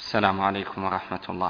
السلام عليكم ورحمة الله.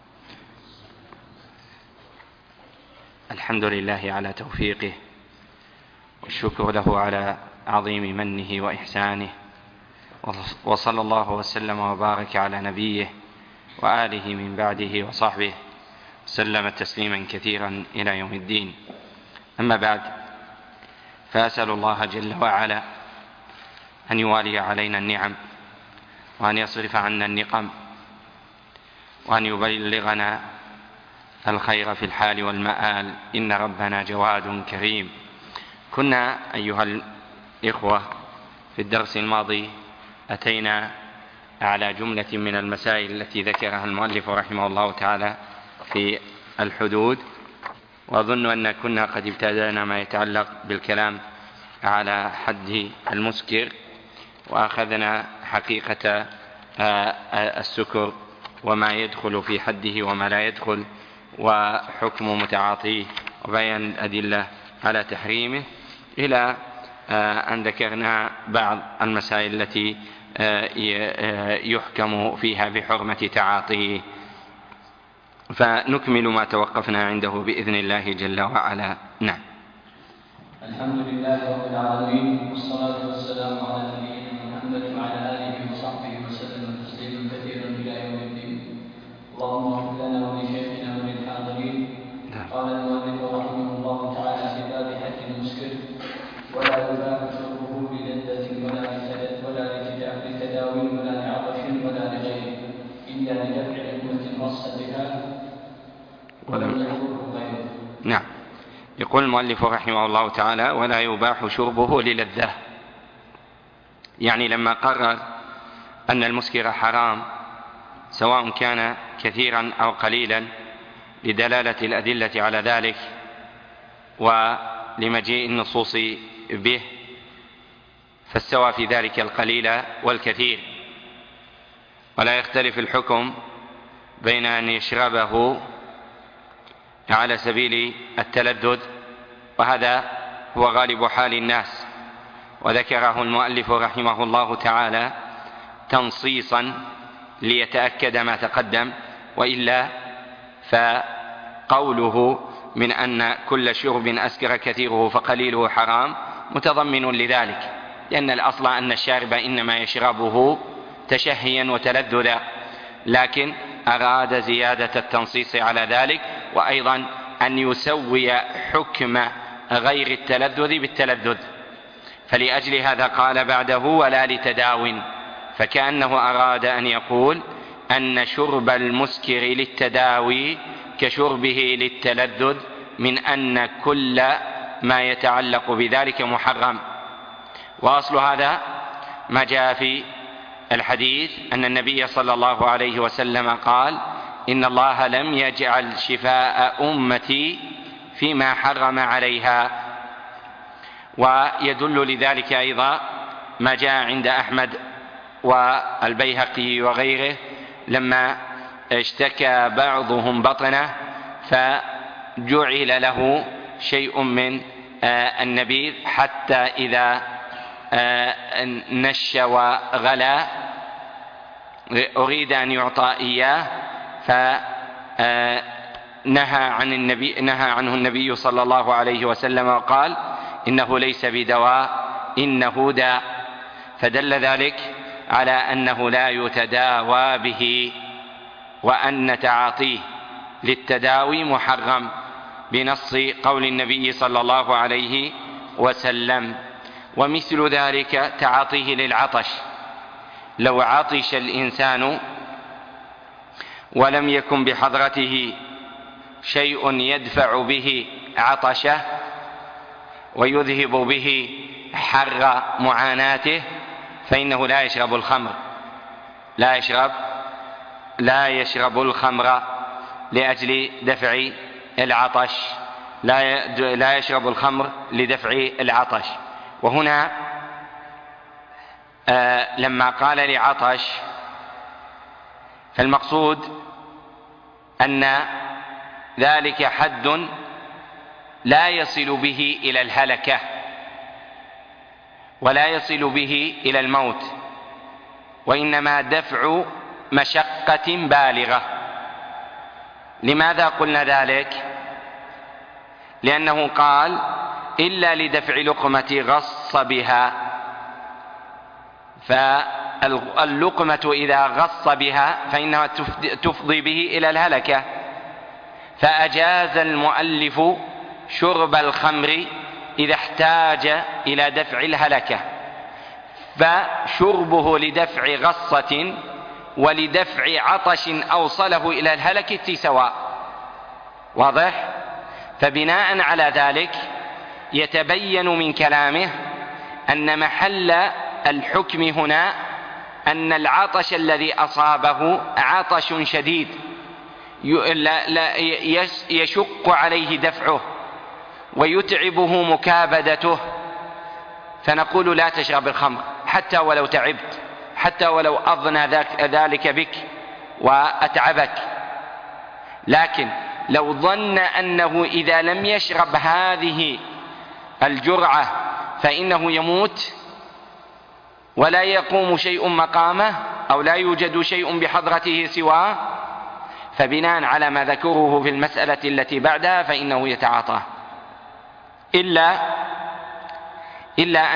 الحمد لله على توفيقه، والشكر له على عظيم منه وإحسانه، وصلى الله وسلم وبارك على نبيه وآله من بعده وصحبه سلم تسليما كثيرا إلى يوم الدين. أما بعد، فأسأل الله جل وعلا أن يوالي علينا النعم، وأن يصرف عنا النقم، وأن يبلغنا الخير في الحال والمآل، إن ربنا جواد كريم. كنا أيها الإخوة في الدرس الماضي أتينا على جملة من المسائل التي ذكرها المؤلف رحمه الله تعالى في الحدود، وأظن أن كنا قد ابتدأنا ما يتعلق بالكلام على حد المسكر، وأخذنا حقيقة السكر وما يدخل في حده وما لا يدخل، وحكم متعاطيه، وبيان الأدلة على تحريمه، إلى أن ذكرنا بعض المسائل التي يحكم فيها بحرمة تعاطيه، فنكمل ما توقفنا عنده بإذن الله جل وعلا. نعم. الحمد لله رب العالمين، والصلاة والسلام على نبينا محمد وعلى آله وصحبه وسلم تسليما كثيرا إلى يوم الدين. اللهم اغفر لنا ولشيخنا وللحاضرين. قال المؤلف رحمه الله تعالى في باب حد المسكر: ولا يباح شربه للذة ولا لتداوي ولا لعطش ولا لغيره، إلا لدفع علة خاصة بها ولم يضره غيره. نعم. يقول المؤلف رحمه الله تعالى: ولا يباح شربه للذة، يعني لما قرر أن المسكر حرام سواء كان كثيرا أو قليلا، لدلالة الأدلة على ذلك ولمجيء النصوص به، فاستوى في ذلك القليل والكثير، ولا يختلف الحكم بين أن يشربه على سبيل التلذذ، وهذا هو غالب حال الناس، وذكره المؤلف رحمه الله تعالى تنصيصا ليتأكد ما تقدم، وإلا فقوله من أن كل شرب أسكر كثيره فقليله حرام متضمن لذلك، لأن الأصل أن الشارب إنما يشربه تشهيا وتلذذا، لكن أراد زيادة التنصيص على ذلك، وأيضا أن يسوي حكم غير التلذذ بالتلذذ، فلأجل هذا قال بعده: ولا لتداو، فكأنه أراد أن يقول أن شرب المسكر للتداوي كشربه للتلذذ، من أن كل ما يتعلق بذلك محرم. وأصل هذا ما جاء في الحديث أن النبي صلى الله عليه وسلم قال: إن الله لم يجعل شفاء أمتي فيما حرم عليها. ويدل لذلك أيضا ما جاء عند أحمد والبيهقي وغيره لما اشتكى بعضهم بطنه فجعل له شيء من النبيذ حتى إذا نش وغلا أريد أن يعطى إياه، فنهى عنه النبي صلى الله عليه وسلم وقال: إنه ليس بدواء، إنه داء، فدل ذلك على أنه لا يتداوى به، وأن تعاطيه للتداوي محرم بنص قول النبي صلى الله عليه وسلم. ومثل ذلك تعاطيه للعطش، لو عطش الإنسان ولم يكن بحضرته شيء يدفع به عطشه ويذهب به حر معاناته، فإنه لا يشرب الخمر، لا يشرب الخمر لأجل دفع العطش، لا يشرب الخمر لدفع العطش. وهنا لما قال لعطش، فالمقصود أن ذلك حد لا يصل به إلى الهلكة ولا يصل به إلى الموت، وإنما دفع مشقة بالغة. لماذا قلنا ذلك؟ لأنه قال إلا لدفع لقمة غص بها، فاللقمة إذا غص بها فإنها تفضي به إلى الهلكة، فأجاز المؤلف شرب الخمر إذا احتاج إلى دفع الهلكة، فشربه لدفع غصة ولدفع عطش أوصله إلى الهلكة سواء. واضح؟ فبناء على ذلك يتبين من كلامه أن محل الحكم هنا أن العطش الذي أصابه عطش شديد يشق عليه دفعه ويتعبه مكابدته، فنقول لا تشرب الخمر حتى ولو تعبت، حتى ولو أضنى ذلك بك وأتعبك. لكن لو ظن أنه إذا لم يشرب هذه الجرعة فإنه يموت ولا يقوم شيء مقامه أو لا يوجد شيء بحضرته سواه، فبناء على ما ذكره في المسألة التي بعدها فإنه يتعاطاه، إلا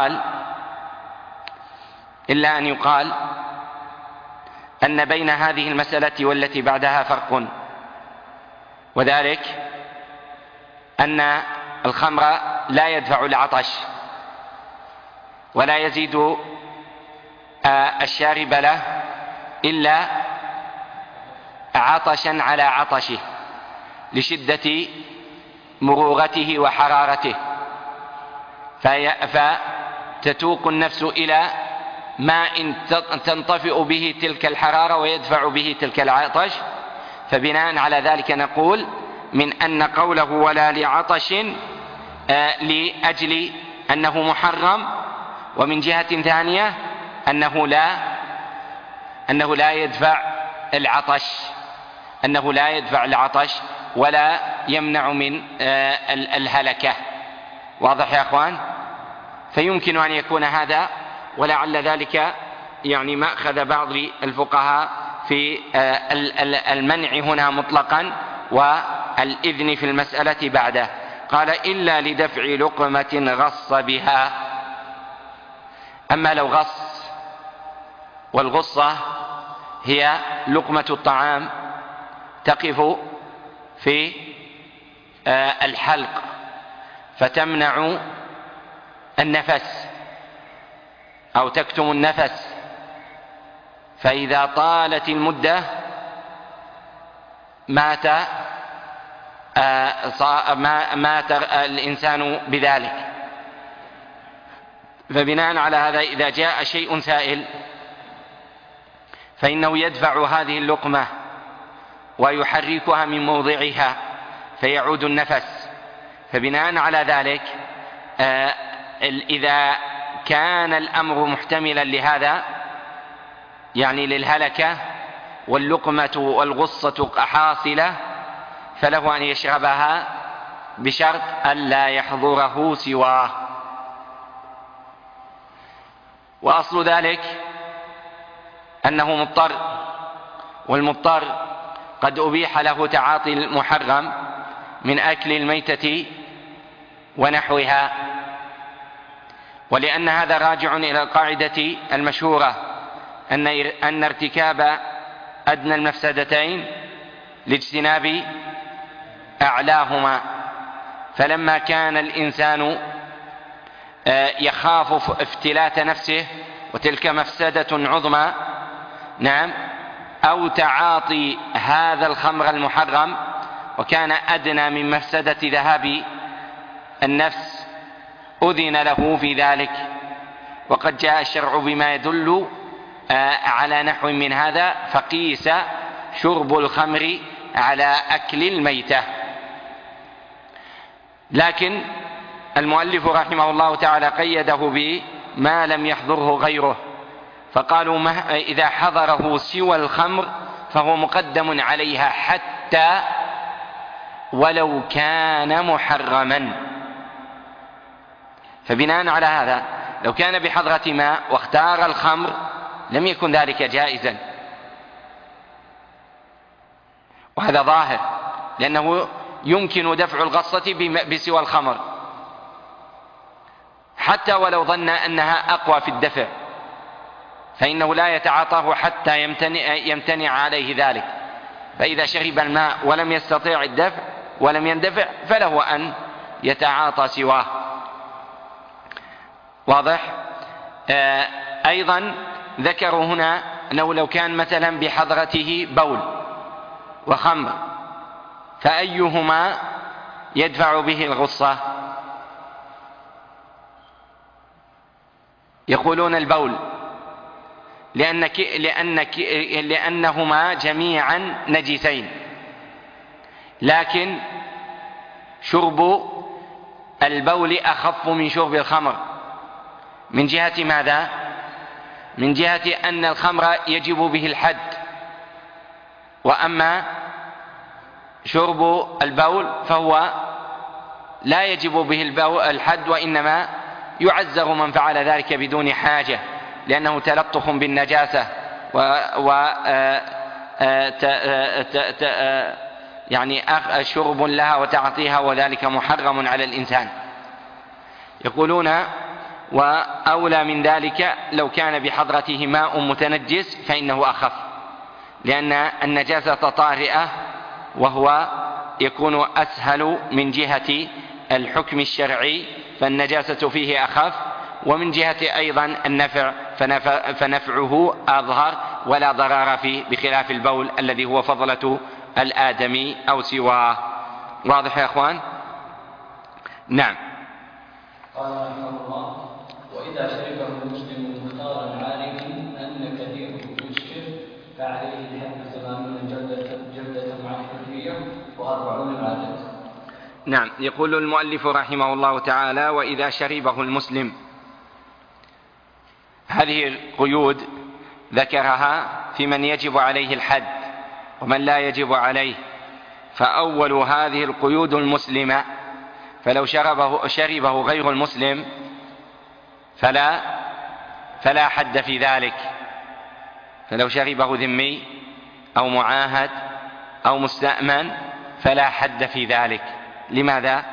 أن يقال أن بين هذه المسألة والتي بعدها فرق، وذلك أن الخمر لا يدفع العطش ولا يزيد الشارب له إلا عطشا على عطشه لشدة مرورته وحرارته، فتتوق النفس إلى ماء تنطفئ به تلك الحرارة ويدفع به تلك العطش. فبناء على ذلك نقول من أن قوله ولا لعطش لأجل أنه محرم، ومن جهة ثانية أنه لا يدفع العطش ولا يمنع من الهلكة. واضح يا أخوان؟ فيمكن أن يكون هذا، ولعل ذلك يعني مأخذ بعض الفقهاء في المنع هنا مطلقا والإذن في المسألة بعده. قال إلا لدفع لقمة غص بها. أما لو غص، والغصة هي لقمة الطعام تقف في الحلق فتمنع النفس أو تكتم النفس، فإذا طالت المدة مات الإنسان بذلك. فبناء على هذا إذا جاء شيء سائل فإنه يدفع هذه اللقمة ويحركها من موضعها فيعود النفس. فبناء على ذلك إذا كان الأمر محتملا لهذا يعني للهلكة واللقمة والغصة حاصلة فله أن يشربها بشرط ألا يحضره سواه. وأصل ذلك أنه مضطر، والمضطر قد أبيح له تعاطي المحرم من أكل الميتة ونحوها، ولأن هذا راجع إلى القاعدة المشهورة أن ارتكاب أدنى المفسدتين لاجتناب أعلاهما. فلما كان الإنسان يخاف افتلات نفسه وتلك مفسدة عظمى، نعم، أو تعاطي هذا الخمر المحرم وكان أدنى من مفسدة ذهاب النفس، أذن له في ذلك. وقد جاء الشرع بما يدل على نحو من هذا، فقيس شرب الخمر على أكل الميتة. لكن المؤلف رحمه الله تعالى قيده بما لم يحضره غيره، فقالوا إذا حضره سوى الخمر فهو مقدم عليها حتى ولو كان محرما. فبناء على هذا لو كان بحضرة ماء واختار الخمر لم يكن ذلك جائزا، وهذا ظاهر، لأنه يمكن دفع الغصة بسوى الخمر حتى ولو ظن أنها أقوى في الدفع، فإنه لا يتعاطاه حتى يمتنع عليه ذلك. فإذا شرب الماء ولم يستطيع الدفع ولم يندفع فله أن يتعاطى سواه. واضح؟ أيضا ذكروا هنا أنه لو كان مثلا بحضرته بول وخمر فأيهما يدفع به الغصة؟ يقولون البول، لأنهما جميعا نجسين، لكن شرب البول أخف من شرب الخمر. من جهة ماذا؟ من جهة أن الخمر يجب به الحد، وأما شرب البول فهو لا يجب به الحد، وإنما يعزر من فعل ذلك بدون حاجة، لأنه تلطخ بالنجاسة يعني شرب لها وتعطيها، وذلك محرم على الإنسان. يقولون وأولى من ذلك لو كان بحضرته ماء متنجس فإنه أخف، لأن النجاسة طارئة وهو يكون أسهل من جهة الحكم الشرعي، فالنجاسة فيه أخف، ومن جهة أيضا النفع فنفعه أظهر ولا ضرر فيه، بخلاف البول الذي هو فضلة الآدمي أو سواه. واضح يا أخوان؟ نعم. قال رحمه الله: وإذا شربه المسلم مختارا عالما أن كثيره يسكر فعليه الحد 80 جلدة مع الحرية و40 العدد. نعم. يقول المؤلف رحمه الله تعالى: وإذا شربه المسلم. هذه القيود ذكرها في من يجب عليه الحد ومن لا يجب عليه. فأول هذه القيود المسلمة، فلو شربه غير المسلم فلا حد في ذلك. فلو شربه ذمي أو معاهد أو مستأمن فلا حد في ذلك. لماذا؟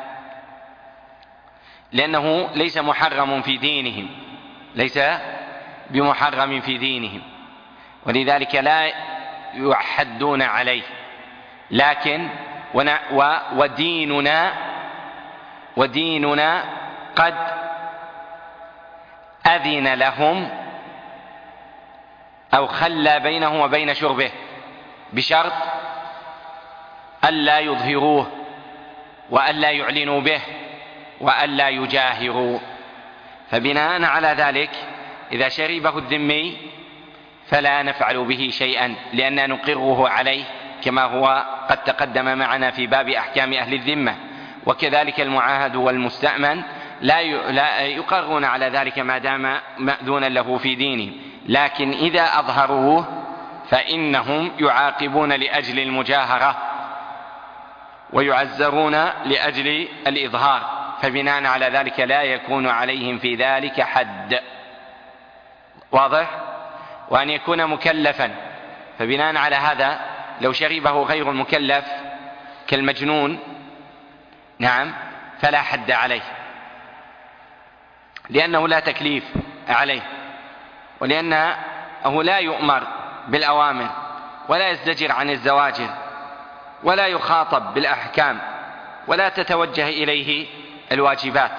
لأنه ليس محرم في دينهم، ليس بمحرم في دينهم، ولذلك لا يحدون عليه. لكن وديننا قد أذن لهم أو خلى بينه وبين شربه، بشرط ألا يظهروه وألا يعلنوا به وألا يجاهروا. فبناء على ذلك إذا شربه الذمي فلا نفعل به شيئا، لأننا نقره عليه كما هو قد تقدم معنا في باب أحكام أهل الذمة. وكذلك المعاهد والمستأمن لا يقرون على ذلك ما دام مأذونا له في دينه، لكن إذا أظهروه فإنهم يعاقبون لأجل المجاهرة ويعزرون لأجل الإظهار، فبناء على ذلك لا يكون عليهم في ذلك حد. واضح؟ وأن يكون مكلفا، فبناء على هذا لو شربه غير المكلف كالمجنون نعم فلا حد عليه، لأنه لا تكليف عليه، ولأنه لا يؤمر بالأوامر ولا يزدجر عن الزواجر ولا يخاطب بالأحكام ولا تتوجه إليه الواجبات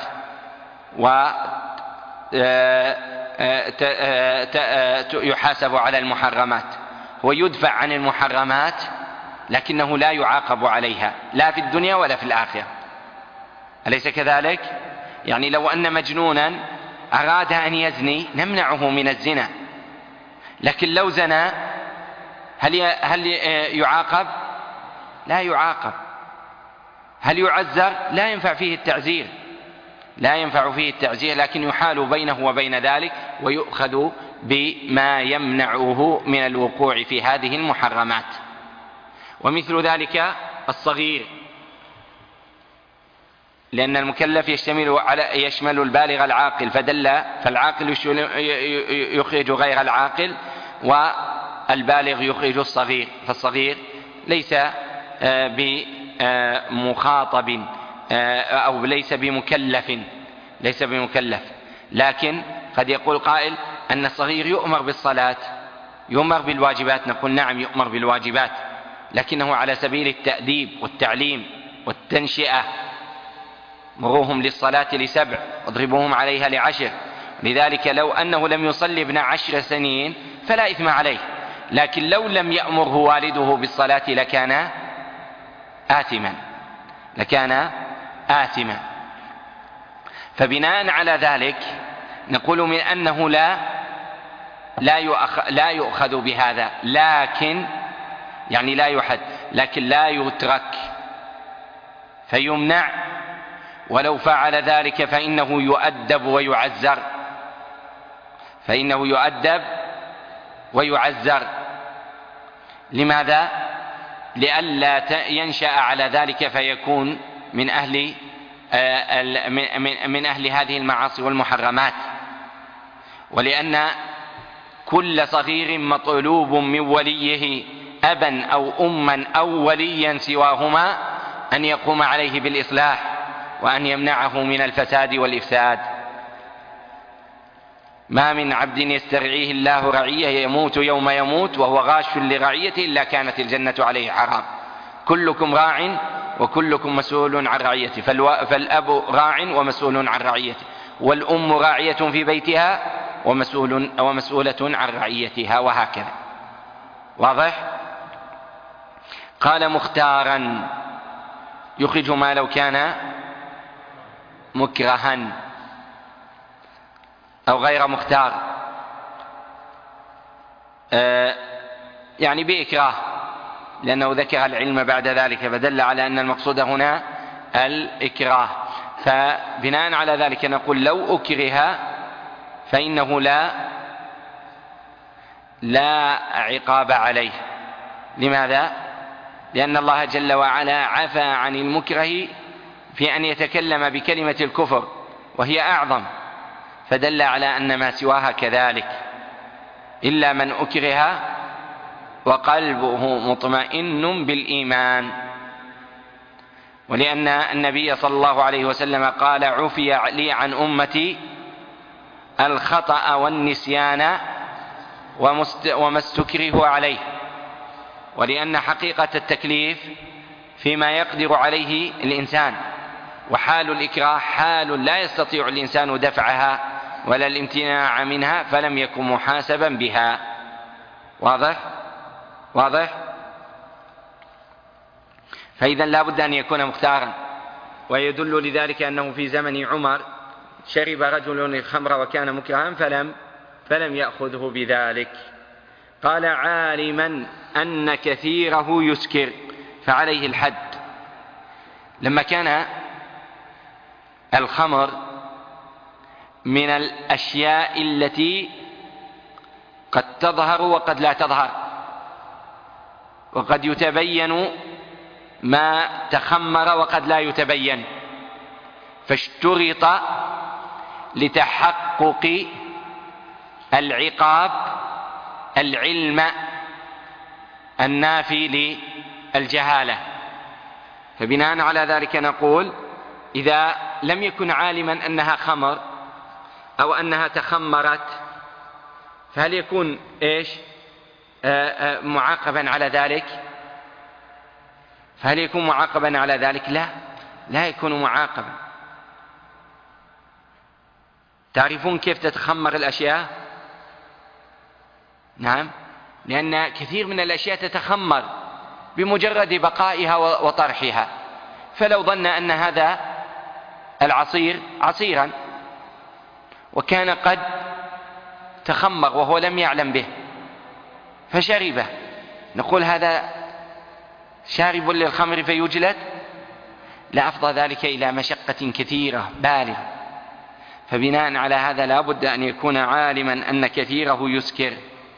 ويحاسب على المحرمات. هو يدفع عن المحرمات لكنه لا يعاقب عليها لا في الدنيا ولا في الآخرة. أليس كذلك؟ يعني لو أن مجنونا أراد أن يزني نمنعه من الزنا، لكن لو زنى هل يعاقب؟ لا يعاقب. هل يعزر؟ لا ينفع فيه التعزير، لا ينفع فيه التعزير، لكن يحال بينه وبين ذلك ويؤخذ بما يمنعه من الوقوع في هذه المحرمات. ومثل ذلك الصغير، لأن المكلف يشمل البالغ العاقل، فالعاقل يخرج غير العاقل والبالغ يخرج الصغير، فالصغير ليس بمخاطب أو ليس بمكلف، لكن قد يقول قائل أن الصغير يؤمر بالصلاة، يؤمر بالواجبات، نقول نعم يؤمر بالواجبات، لكنه على سبيل التأديب والتعليم والتنشئة. مروهم للصلاة ل7 واضربوهم عليها ل10. لذلك لو أنه لم يصلي ابن 10 سنين فلا إثم عليه، لكن لو لم يأمره والده بالصلاة لكان آثما. فبناء على ذلك نقول من أنه لا يؤخذ بهذا، لكن يعني لا يحد، لكن لا يترك فيمنع، ولو فعل ذلك فإنه يؤدب ويعزر. لماذا؟ لئلا ينشأ على ذلك فيكون من أهل هذه المعاصي والمحرمات، ولأن كل صغير مطلوب من وليه أبا أو أما أو وليا سواهما أن يقوم عليه بالإصلاح وأن يمنعه من الفساد والإفساد. ما من عبد يسترعيه الله رعية يموت يوم يموت وهو غاش لرعيته إلا كانت الجنة عليه حرام. كلكم راع وكلكم مسؤول عن رعيته، فالأب راع ومسؤول عن رعيته، والأم راعية في بيتها ومسؤولة عن رعيتها، وهكذا. واضح؟ قال مختارا يخرج ما لو كان مكرها أو غير مختار، يعني بإكراه، لأنه ذكر العلم بعد ذلك فدل على أن المقصود هنا الإكراه. فبناء على ذلك نقول لو أكره فإنه لا عقاب عليه. لماذا؟ لأن الله جل وعلا عفى عن المكره في أن يتكلم بكلمة الكفر وهي أعظم، فدل على أن ما سواها كذلك، إلا من أكره وقلبه مطمئن بالإيمان. ولأن النبي صلى الله عليه وسلم قال عفي لي عن أمتي الخطأ والنسيان وما استكره عليه. ولأن حقيقة التكليف فيما يقدر عليه الإنسان، وحال الإكراه حال لا يستطيع الإنسان دفعها ولا الامتناع منها، فلم يكن محاسبا بها. واضح؟ فإذا لا بد أن يكون مختارا. ويدل لذلك أنه في زمن عمر شرب رجل الخمر وكان مكرها فلم يأخذه بذلك. قال عالما أن كثيره يسكر فعليه الحد. لما كان الخمر من الأشياء التي قد تظهر وقد لا تظهر، وقد يتبين ما تخمر وقد لا يتبين، فاشترط لتحقق العقاب العلم النافي للجهالة. فبناء على ذلك نقول إذا لم يكن عالما أنها خمر أو أنها تخمرت فهل يكون معاقبا على ذلك؟ فهل يكون معاقبا على ذلك؟ لا يكون معاقبا. تعرفون كيف تتخمر الأشياء؟ نعم، لأن كثير من الأشياء تتخمر بمجرد بقائها وطرحها. فلو ظن أن هذا العصير عصيرا وكان قد تخمر وهو لم يعلم به فشربه، نقول هذا شارب للخمر فيجلد؟ لا، أفضى ذلك إلى مشقة كثيرة بالغة. فبناء على هذا لا بد أن يكون عالما أن كثيره يسكر.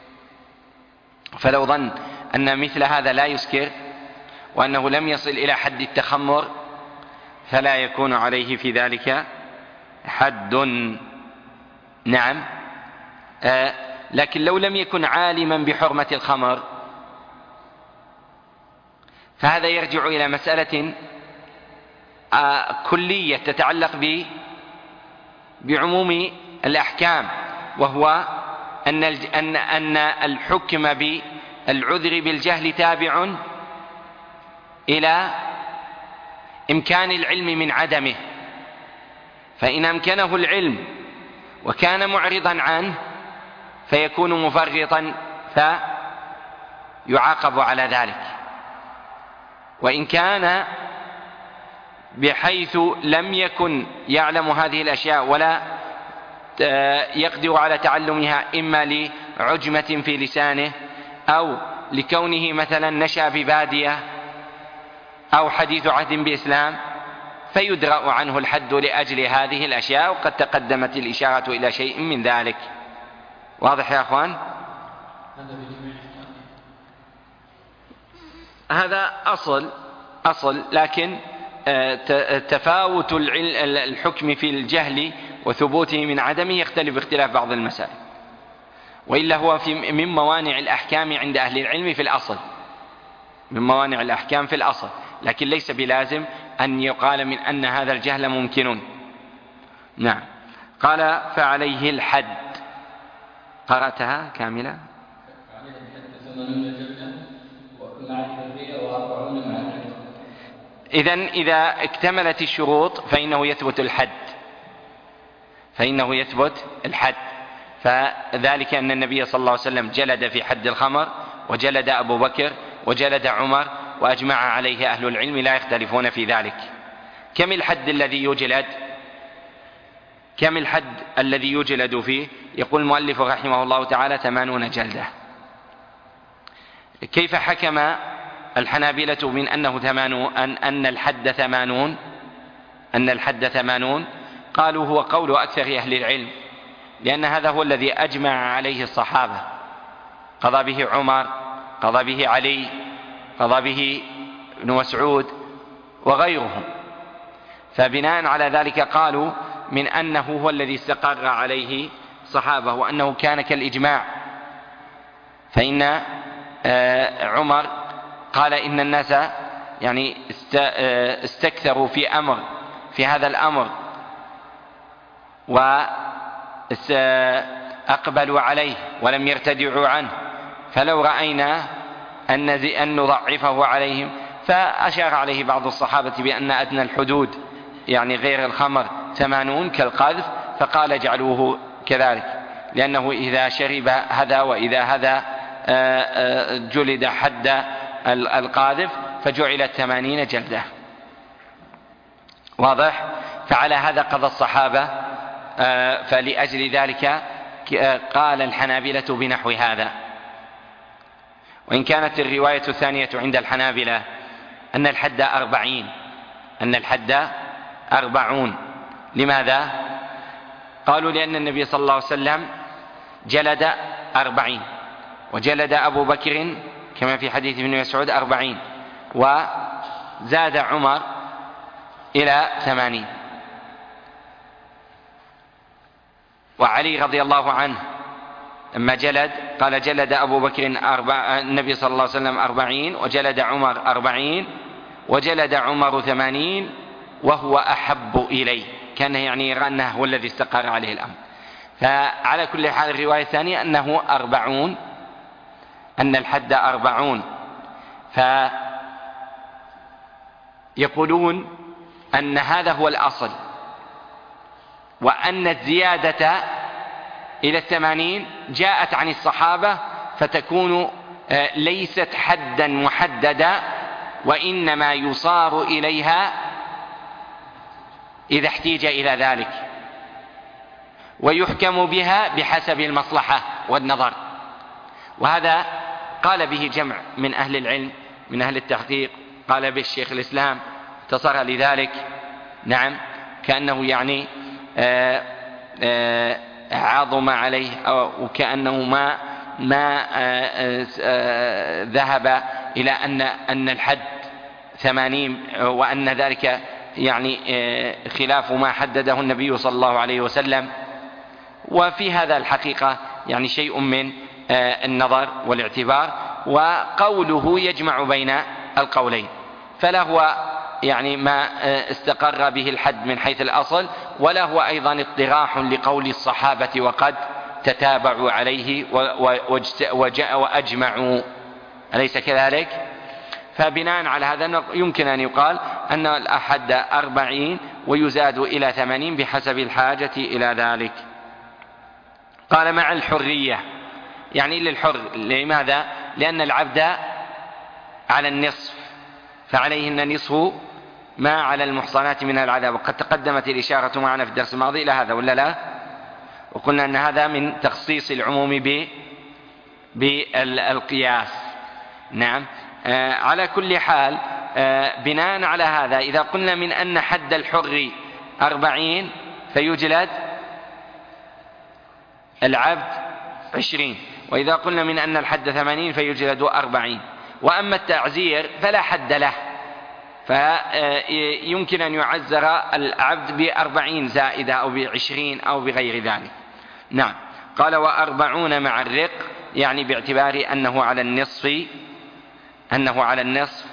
فلو ظن أن مثل هذا لا يسكر وأنه لم يصل إلى حد التخمر فلا يكون عليه في ذلك حد. نعم. لكن لو لم يكن عالما بحرمة الخمر فهذا يرجع إلى مسألة كلية تتعلق بعموم الأحكام، وهو أن الحكم بالعذر بالجهل تابع إلى إمكان العلم من عدمه، فإن أمكنه العلم وكان معرضا عنه فيكون مفرطا فيعاقب على ذلك، وإن كان بحيث لم يكن يعلم هذه الأشياء ولا يقدر على تعلمها، إما لعجمة في لسانه أو لكونه مثلا نشأ ببادية أو حديث عهد بإسلام، فيدرأ عنه الحد لأجل هذه الأشياء، وقد تقدمت الإشارة إلى شيء من ذلك. واضح يا أخوان؟ هذا أصل، لكن تفاوت الحكم في الجهل وثبوته من عدمه يختلف باختلاف بعض المسائل، وإلا هو من موانع الأحكام عند أهل العلم في الأصل، من موانع الأحكام في الأصل، لكن ليس بلازم أن يقال من أن هذا الجهل ممكن. نعم. قال فعليه الحد. قرأتها كاملة؟ فعليه الحد 80 جلدة مع الحرية و40 مع الرقة. إذا اكتملت الشروط فإنه يثبت الحد، فذلك أن النبي صلى الله عليه وسلم جلد في حد الخمر، وجلد أبو بكر، وجلد عمر، وأجمع عليه أهل العلم لا يختلفون في ذلك. كم الحد الذي يجلد فيه؟ يقول المؤلف رحمه الله تعالى 80 جلدة. كيف حكم الحنابلة من أنه 80 أن الحد 80؟ قالوا هو قول أكثر أهل العلم، لأن هذا هو الذي أجمع عليه الصحابة، قضى به عمر، قضى به علي، قضى به ابن مسعود وغيرهم، فبناء على ذلك قالوا من أنه هو الذي استقر عليه الصحابة، وأنه كان كالإجماع. فإن عمر قال إن الناس يعني استكثروا في هذا الأمر وأقبلوا عليه ولم يرتدعوا عنه، فلو رأينا أن نضعفه عليهم، فأشار عليه بعض الصحابة بأن أدنى الحدود يعني غير الخمر 80 كالقذف، فقال اجعلوه كذلك، لأنه إذا شرب هذا وإذا هذا جلد حد القاذف، فجعلت 80 جلدة. واضح؟ فعلى هذا قضى الصحابة، فلأجل ذلك قال الحنابلة بنحو هذا. وإن كانت الرواية الثانية عند الحنابلة أن الحد 40. لماذا؟ قالوا لأن النبي صلى الله عليه وسلم جلد 40، وجلد أبو بكر كما في حديث ابن مسعود 40، وزاد عمر إلى 80، وعلي رضي الله عنه لما جلد قال جلد أبو بكر النبي صلى الله عليه وسلم 40، وجلد عمر 40، وجلد عمر 80 وهو أحب إليه، كان يعني يرى أنه هو الذي استقر عليه الأمر. فعلى كل حال الرواية الثانية أنه 40، أن الحد 40، فيقولون أن هذا هو الأصل، وأن الزيادة إلى 80 جاءت عن الصحابة، فتكون ليست حدا محددا، وإنما يصار إليها إذا احتيج إلى ذلك، ويحكم بها بحسب المصلحة والنظر. وهذا قال به جمع من أهل العلم من أهل التحقيق، قال به الشيخ الإسلام اختصر لذلك. نعم، كأنه يعني عظم عليه، وكأنه ما ذهب إلى أن الحد 80، وأن ذلك يعني خلاف ما حدده النبي صلى الله عليه وسلم. وفي هذا الحقيقة يعني شيء من النظر والاعتبار، وقوله يجمع بين القولين، فلا هو يعني ما استقر به الحد من حيث الأصل، ولا هو أيضا اطراح لقول الصحابة وقد تتابعوا عليه وأجمعوا، أليس كذلك؟ فبناء على هذا يمكن أن يقال أن الأحد 40 ويزاد إلى 80 بحسب الحاجة إلى ذلك. قال مع الحرية، يعني للحر. لماذا؟ لأن العبد على النصف، فعليهن نصف ما على المحصنات من العذاب، وقد تقدمت الإشارة معنا في الدرس الماضي إلى هذا ولا لا؟ وقلنا أن هذا من تخصيص العموم بالقياس. نعم. على كل حال بناء على هذا إذا قلنا من أن حد الحر 40 فيجلد العبد 20، وإذا قلنا من أن الحد 80 فيجلد 40. وأما التعزير فلا حد له، فيمكن أن يعزر العبد 40 زائدة أو 20 أو بغير ذلك. نعم. قال 40 مع الرق، يعني باعتبار أنه على النصف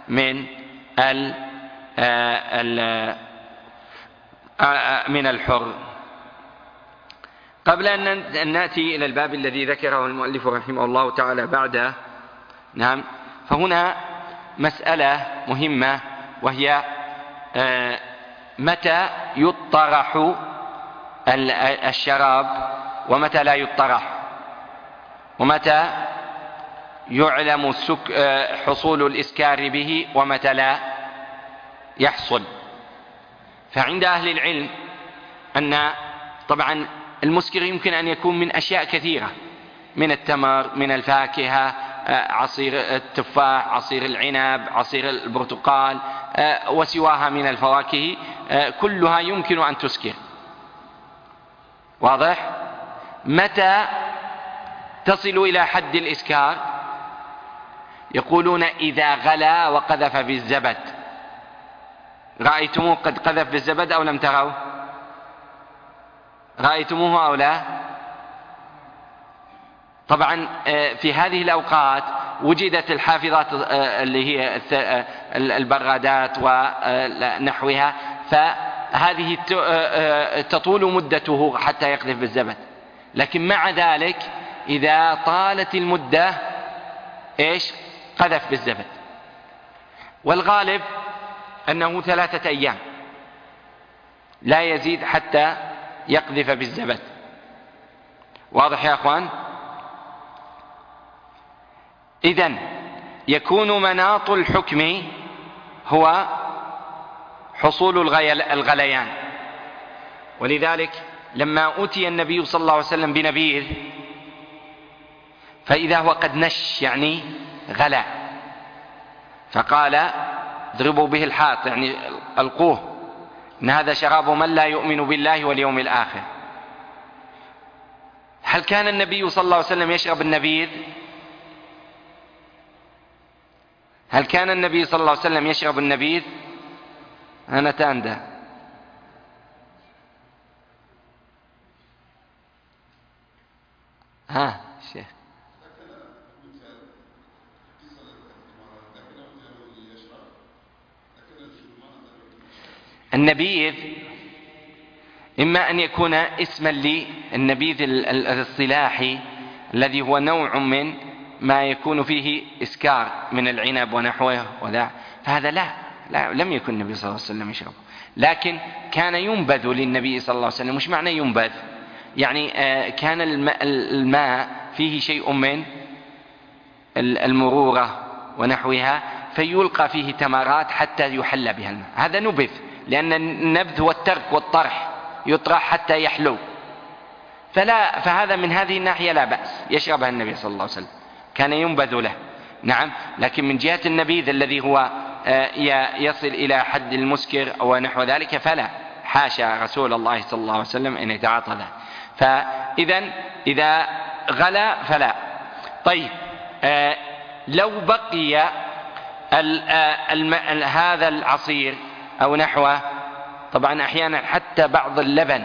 من الحر. قبل أن نأتي إلى الباب الذي ذكره المؤلف رحمه الله تعالى بعده، نعم، فهنا مسألة مهمة، وهي متى يطرح الشراب ومتى لا يطرح، ومتى يعلم حصول الإسكار به ومتى لا يحصل. فعند أهل العلم أن طبعا المسكر يمكن أن يكون من أشياء كثيرة، من التمر، من الفاكهة، عصير التفاح، عصير العنب، عصير البرتقال، وسواها من الفواكه، كلها يمكن أن تسكر. واضح؟ متى تصل إلى حد الإسكار؟ يقولون إذا غلا وقذف بالزبد. رأيتموه قد قذف بالزبد أو لم تروا؟ رأيتموه أو لا؟ طبعا في هذه الأوقات وجدت الحافظات اللي هي البرادات ونحوها، فهذه تطول مدته حتى يقذف بالزبد. لكن مع ذلك إذا طالت المدة قذف بالزبد. والغالب أنه 3 أيام لا يزيد حتى يقذف بالزبد. واضح يا أخوان؟ إذن يكون مناط الحكم هو حصول الغليان. ولذلك لما أتي النبي صلى الله عليه وسلم بنبيذ، فإذا هو قد نش يعني غلا، فقال اضربوا به الحائط، يعني ألقوه، إن هذا شراب من لا يؤمن بالله واليوم الآخر. هل كان النبي صلى الله عليه وسلم يشرب النبيذ؟ هل كان النبي صلى الله عليه وسلم يشرب النبيذ؟ أنا تانده. شيخ. النبيذ إما أن يكون اسما للنبيذ الصلاحي الذي هو نوع من ما يكون فيه إسكار من العنب ونحوه وذا، فهذا لا لم يكن النبي صلى الله عليه وسلم يشربه، لكن كان ينبذ للنبي صلى الله عليه وسلم. مش معنى ينبذ؟ يعني كان الماء فيه شيء من المرورة ونحوها، فيلقى فيه تمرات حتى يحل بها الماء، هذا نبذ، لأن النبذ هو الترك والطرح، يطرح حتى يحلو. فهذا من هذه الناحية لا بأس، يشربها النبي صلى الله عليه وسلم، كان ينبذ له. نعم. لكن من جهة النبيذ الذي هو يصل إلى حد المسكر أو نحو ذلك فلا، حاشا رسول الله صلى الله عليه وسلم أن يتعاطى ذلك. إذا غلا فلا. طيب، لو بقي هذا العصير أو نحوه، طبعا أحيانا حتى بعض اللبن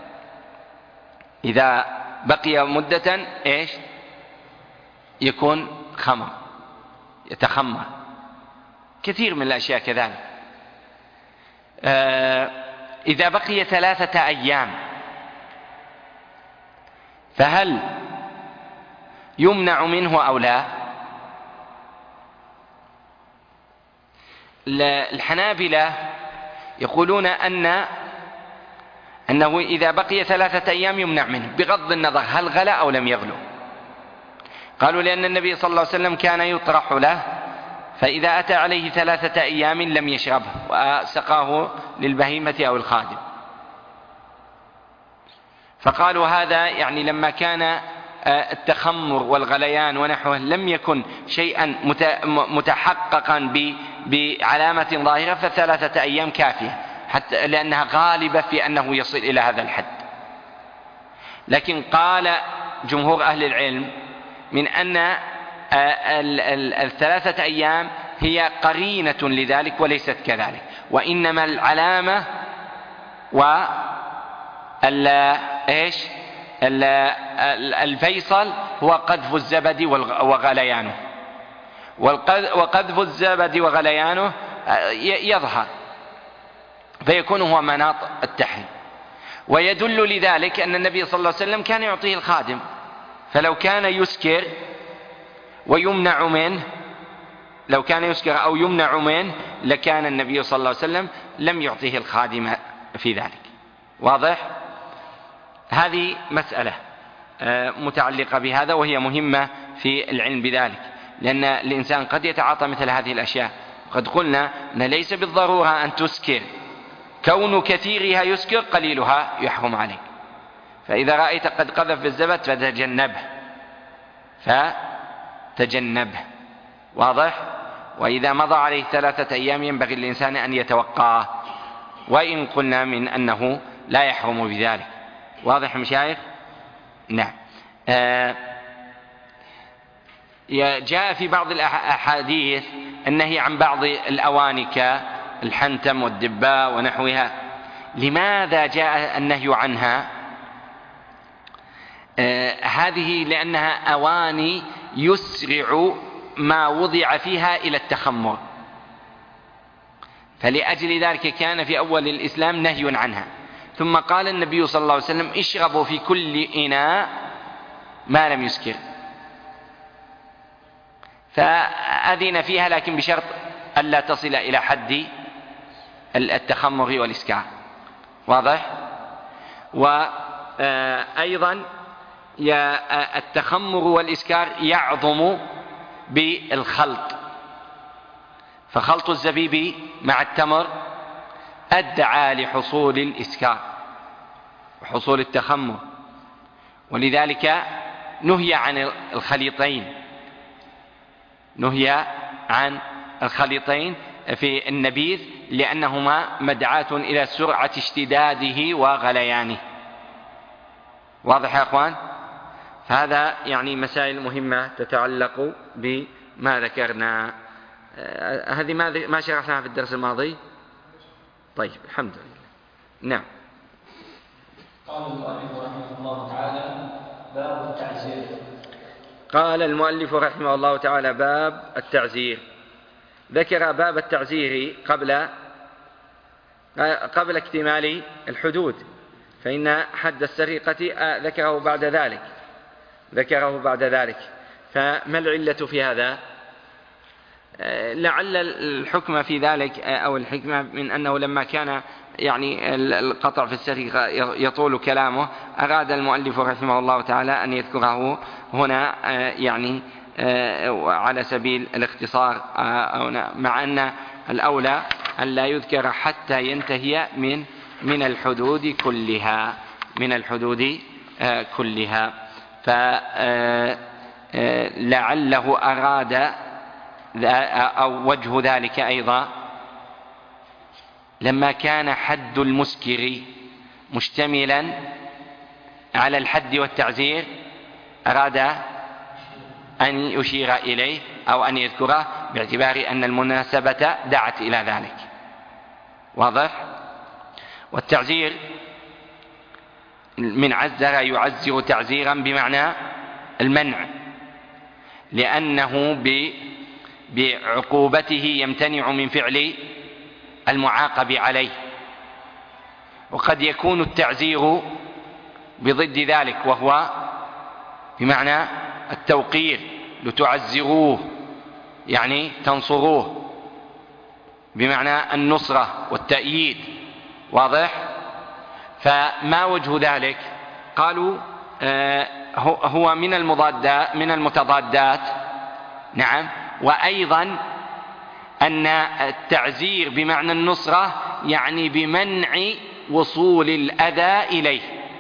إذا بقي مدة يكون خمر، يتخمر. كثير من الأشياء كذلك. إذا بقي 3 أيام فهل يمنع منه أو لا؟ الحنابلة يقولون أنه إذا بقي 3 أيام يمنع منه بغض النظر هل غلى أو لم يغلو. قالوا لأن النبي صلى الله عليه وسلم كان يطرح له، فإذا أتى عليه 3 أيام لم يشربه وسقاه للبهيمة أو الخادم. فقالوا هذا يعني لما كان التخمر والغليان ونحوه لم يكن شيئا متحققا بعلامة ظاهرة، ف3 أيام كافية حتى لأنها غالبة في أنه يصل إلى هذا الحد. لكن قال جمهور أهل العلم من أن 3 أيام هي قرينة لذلك وليست كذلك، وإنما العلامة الفيصل هو قذف الزبد وغليانه، وقذف الزبد وغليانه يظهر فيكون هو مناط التحريم. ويدل لذلك أن النبي صلى الله عليه وسلم كان يعطيه الخادم، فلو كان يسكر ويمنع منه، لو كان يسكر أو يمنع منه لكان النبي صلى الله عليه وسلم لم يعطيه الخادم في ذلك. واضح؟ هذه مسألة متعلقة بهذا وهي مهمة في العلم بذلك، لأن الإنسان قد يتعاطى مثل هذه الأشياء. قد قلنا أن ليس بالضرورة أن تسكر، كون كثيرها يسكر قليلها يحرم عليك. فإذا رأيت قد قذف بالزبد فتجنبه. واضح؟ وإذا مضى عليه 3 أيام ينبغي الإنسان أن يتوقاه، وإن قلنا من أنه لا يحرم بذلك. واضح مشايخ؟ نعم. جاء في بعض الأحاديث النهي عن بعض الأواني كالحنتم والدباء ونحوها. لماذا جاء النهي عنها؟ هذه لأنها أواني يسرع ما وضع فيها إلى التخمر، فلأجل ذلك كان في أول الإسلام نهي عنها. ثم قال النبي صلى الله عليه وسلم اشربوا في كل إناء ما لم يسكر، فأذن فيها لكن بشرط ألا تصل إلى حد التخمر والإسكار. واضح؟ وأيضا التخمر والإسكار يعظم بالخلط، فخلط الزبيب مع التمر أدعى لحصول الإسكار وحصول التخمر، ولذلك نهي عن الخليطين، نهي عن الخليطين في النبيذ لأنهما مدعاة إلى سرعة اشتداده وغليانه. واضح يا أخوان؟ فهذا يعني مسائل مهمة تتعلق بما ذكرنا. هذه ما شرحناها في الدرس الماضي. طيب الحمد لله. نعم. قال المؤلف رحمه الله تعالى باب التعزير. قال المؤلف رحمه الله تعالى باب التعزير. ذكر باب التعزير قبل اكتمال الحدود، فإن حد السرقة ذكره بعد ذلك. فما العلة في هذا؟ لعل الحكم في ذلك أو الحكمة من أنه لما كان يعني القطع في السرقة يطول كلامه، أراد المؤلف رحمه الله تعالى أن يذكره هنا يعني على سبيل الاختصار، مع أن الأولى أن لا يذكر حتى ينتهي من الحدود كلها. فلعله أراد أو وجه ذلك أيضا لما كان حد المسكر مشتملا على الحد والتعزير أراد أن يشير إليه أو أن يذكره باعتبار أن المناسبة دعت إلى ذلك. واضح؟ والتعزير من عزر يعزر تعزيرا بمعنى المنع، لأنه بعقوبته يمتنع من فعل المعاقب عليه. وقد يكون التعزير بضد ذلك، وهو بمعنى التوقير، لتعزروه يعني تنصروه، بمعنى النصرة والتأييد. واضح؟ فما وجه ذلك؟ قالوا هو من المتضادات. نعم. وأيضا أن التعزير بمعنى النصرة يعني بمنع وصول الأذى إليه،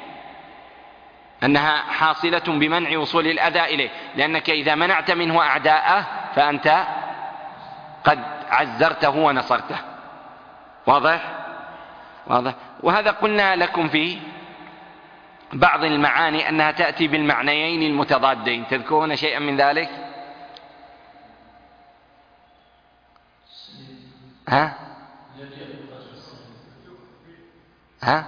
أنها حاصلة بمنع وصول الأذى إليه، لأنك إذا منعت منه أعداءه فأنت قد عزرته ونصرته. واضح؟ واضح. وهذا قلنا لكم في بعض المعاني أنها تأتي بالمعنيين المتضادين. تذكرون شيئا من ذلك؟ ها؟ ها؟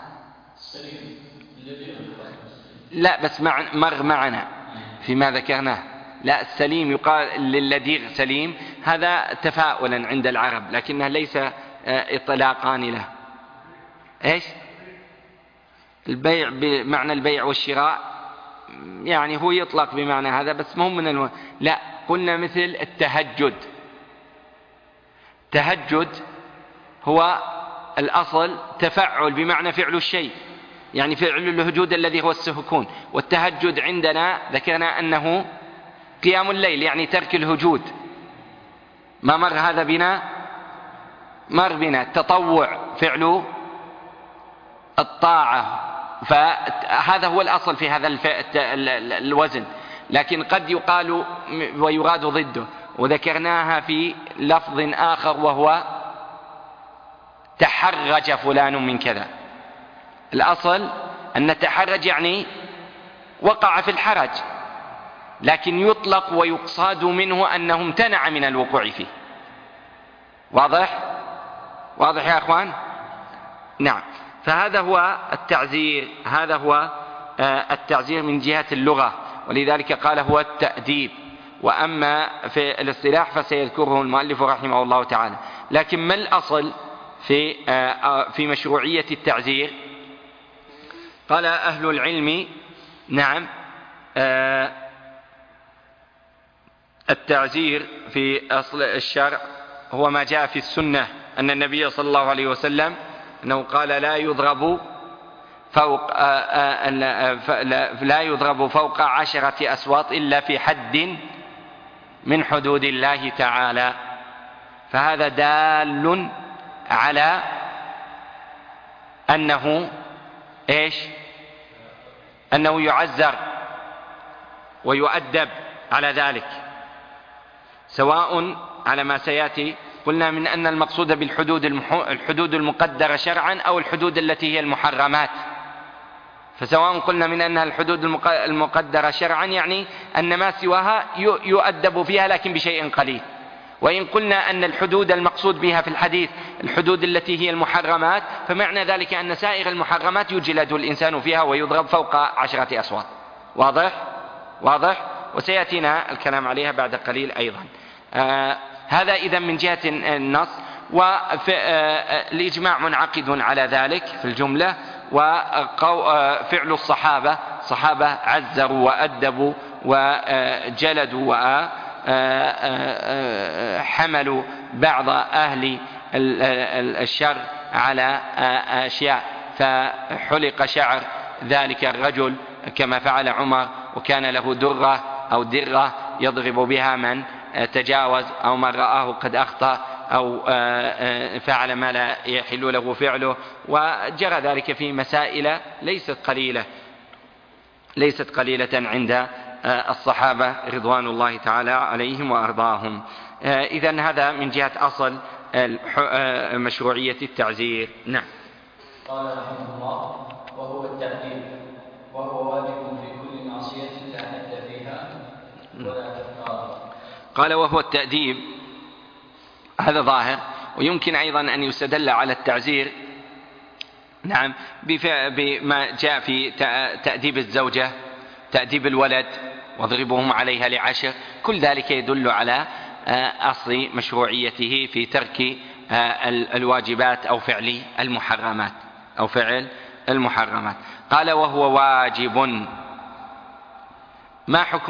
لا، بس مر معنا فيما ذكرناه. لا، السليم يقال للذيغ سليم، هذا تفاؤلا عند العرب، لكنه ليس إطلاقان له. إيش؟ البيع بمعنى البيع والشراء، يعني هو يطلق بمعنى هذا، بس مهم من لا، قلنا مثل التهجد. تهجد هو الأصل تفعل بمعنى فعل الشيء، يعني فعل الهجود الذي هو السكون. والتهجد عندنا ذكرنا أنه قيام الليل، يعني ترك الهجود. ما مر هذا بنا؟ مر بنا التطوع، فعل الطاعة. فهذا هو الأصل في هذا الوزن، لكن قد يقال ويراد ضده، وذكرناها في لفظ آخر وهو تحرج فلان من كذا. الأصل أن تحرج يعني وقع في الحرج، لكن يطلق ويقصد منه أنه امتنع من الوقوع فيه. واضح؟ واضح يا أخوان؟ نعم. فهذا هو التعزير، هذا هو التعزير من جهة اللغة، ولذلك قال هو التأديب. وأما في الاصطلاح فسيذكره المؤلف رحمه الله تعالى. لكن ما الأصل في مشروعية التعزير؟ قال أهل العلم نعم، التعزير في أصل الشرع هو ما جاء في السنة، أن النبي صلى الله عليه وسلم أنه قال لا يضرب فوق 10 أسواط إلا في حد من حدود الله تعالى. فهذا دال على أنه إيش؟ أنه يعزر ويؤدب على ذلك، سواء على ما سيأتي. قلنا من أن المقصود بالحدود الحدود المقدرة شرعا أو الحدود التي هي المحرمات. فسواء قلنا من أنها الحدود المقدرة شرعا يعني أن ما سواها يؤدب فيها لكن بشيء قليل. وإن قلنا أن الحدود المقصود بها في الحديث الحدود التي هي المحرمات، فمعنى ذلك أن سائر المحرمات يجلد الإنسان فيها ويضرب فوق 10 أصوات. واضح؟ واضح؟ وسيأتينا الكلام عليها بعد قليل أيضا. هذا إذن من جهة النص. والإجماع منعقد على ذلك في الجملة. وفعل الصحابة عزروا وأدبوا وجلدوا وحملوا بعض أهل الشر على أشياء، فحلق شعر ذلك الرجل كما فعل عمر، وكان له درة أو درة يضرب بها من تجاوز أو من رآه قد أخطأ أو فعل ما لا يحل له فعله. وجرى ذلك في مسائل ليست قليلة عند الصحابة رضوان الله تعالى عليهم وأرضاهم. إذن هذا من جهة أصل مشروعية التعزير. نعم. قال رحمه الله: وهو التأديب، وهو واجب في كل معصية لا حد فيها ولا كفارة. قال وهو التأديب، هذا ظاهر. ويمكن أيضا أن يستدل على التعزير نعم بما جاء في تأديب الزوجة، تأديب الولد واضربهم عليها ل10. كل ذلك يدل على أصل مشروعيته في ترك الواجبات أو فعل المحرمات. قال وهو واجب. ما حكم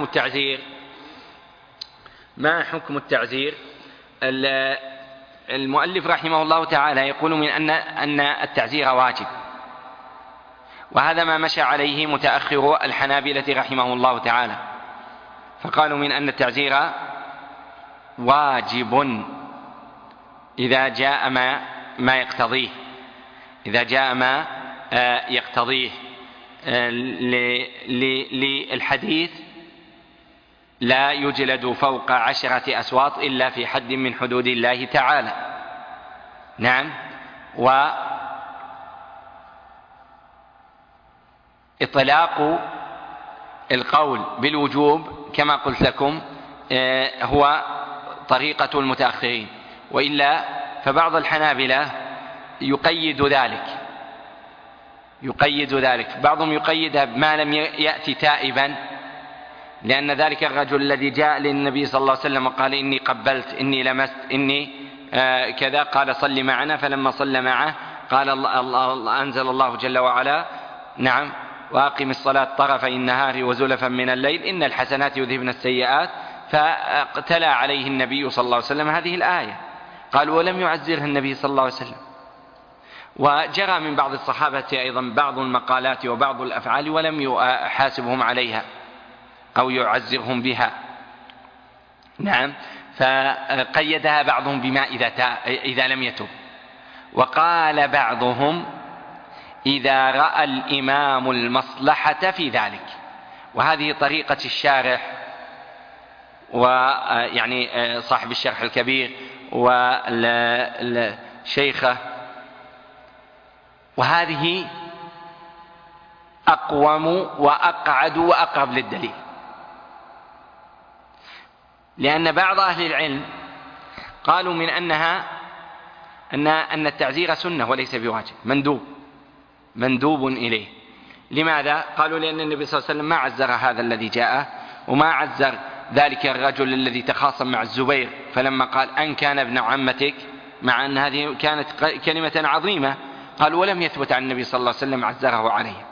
التعزير؟ المؤلف رحمه الله تعالى يقول من أن التعزير واجب، وهذا ما مشى عليه متأخر الحنابلة رحمه الله تعالى، فقالوا من أن التعزير واجب إذا جاء ما يقتضيه للحديث لا يجلد فوق 10 أصوات إلا في حد من حدود الله تعالى. نعم. وإطلاق القول بالوجوب كما قلت لكم هو طريقة المتأخرين، وإلا فبعض الحنابلة يقيد ذلك، بعضهم يقيدها بما لم يأتي تائبا، لأن ذلك الرجل الذي جاء للنبي صلى الله عليه وسلم وقال إني قبلت، إني لمست، إني كذا، قال صل معنا، فلما صلى معه قال أنزل الله جل وعلا نعم وأقم الصلاة طرفي النهار وزلفا من الليل إن الحسنات يذهبن السيئات، فاقتلى عليه النبي صلى الله عليه وسلم هذه الآية. قال ولم يعزرها النبي صلى الله عليه وسلم. وجرى من بعض الصحابة أيضا بعض المقالات وبعض الأفعال ولم يحاسبهم عليها أو يعزرهم بها. نعم. فقيدها بعضهم بما إذا لم يتب. وقال بعضهم إذا رأى الإمام المصلحة في ذلك، وهذه طريقة الشارح ويعني صاحب الشرح الكبير والشيخة، وهذه أقوم وأقعد وأقرب للدليل، لأن بعض أهل العلم قالوا من أن التعزير سنة وليس بواجب، مندوب إليه. لماذا؟ قالوا لأن النبي صلى الله عليه وسلم ما عزر هذا الذي جاء، وما عزر ذلك الرجل الذي تخاصم مع الزبير فلما قال أن كان ابن عمتك، مع أن هذه كانت كلمة عظيمة، قال ولم يثبت عن النبي صلى الله عليه وسلم عزره عليه،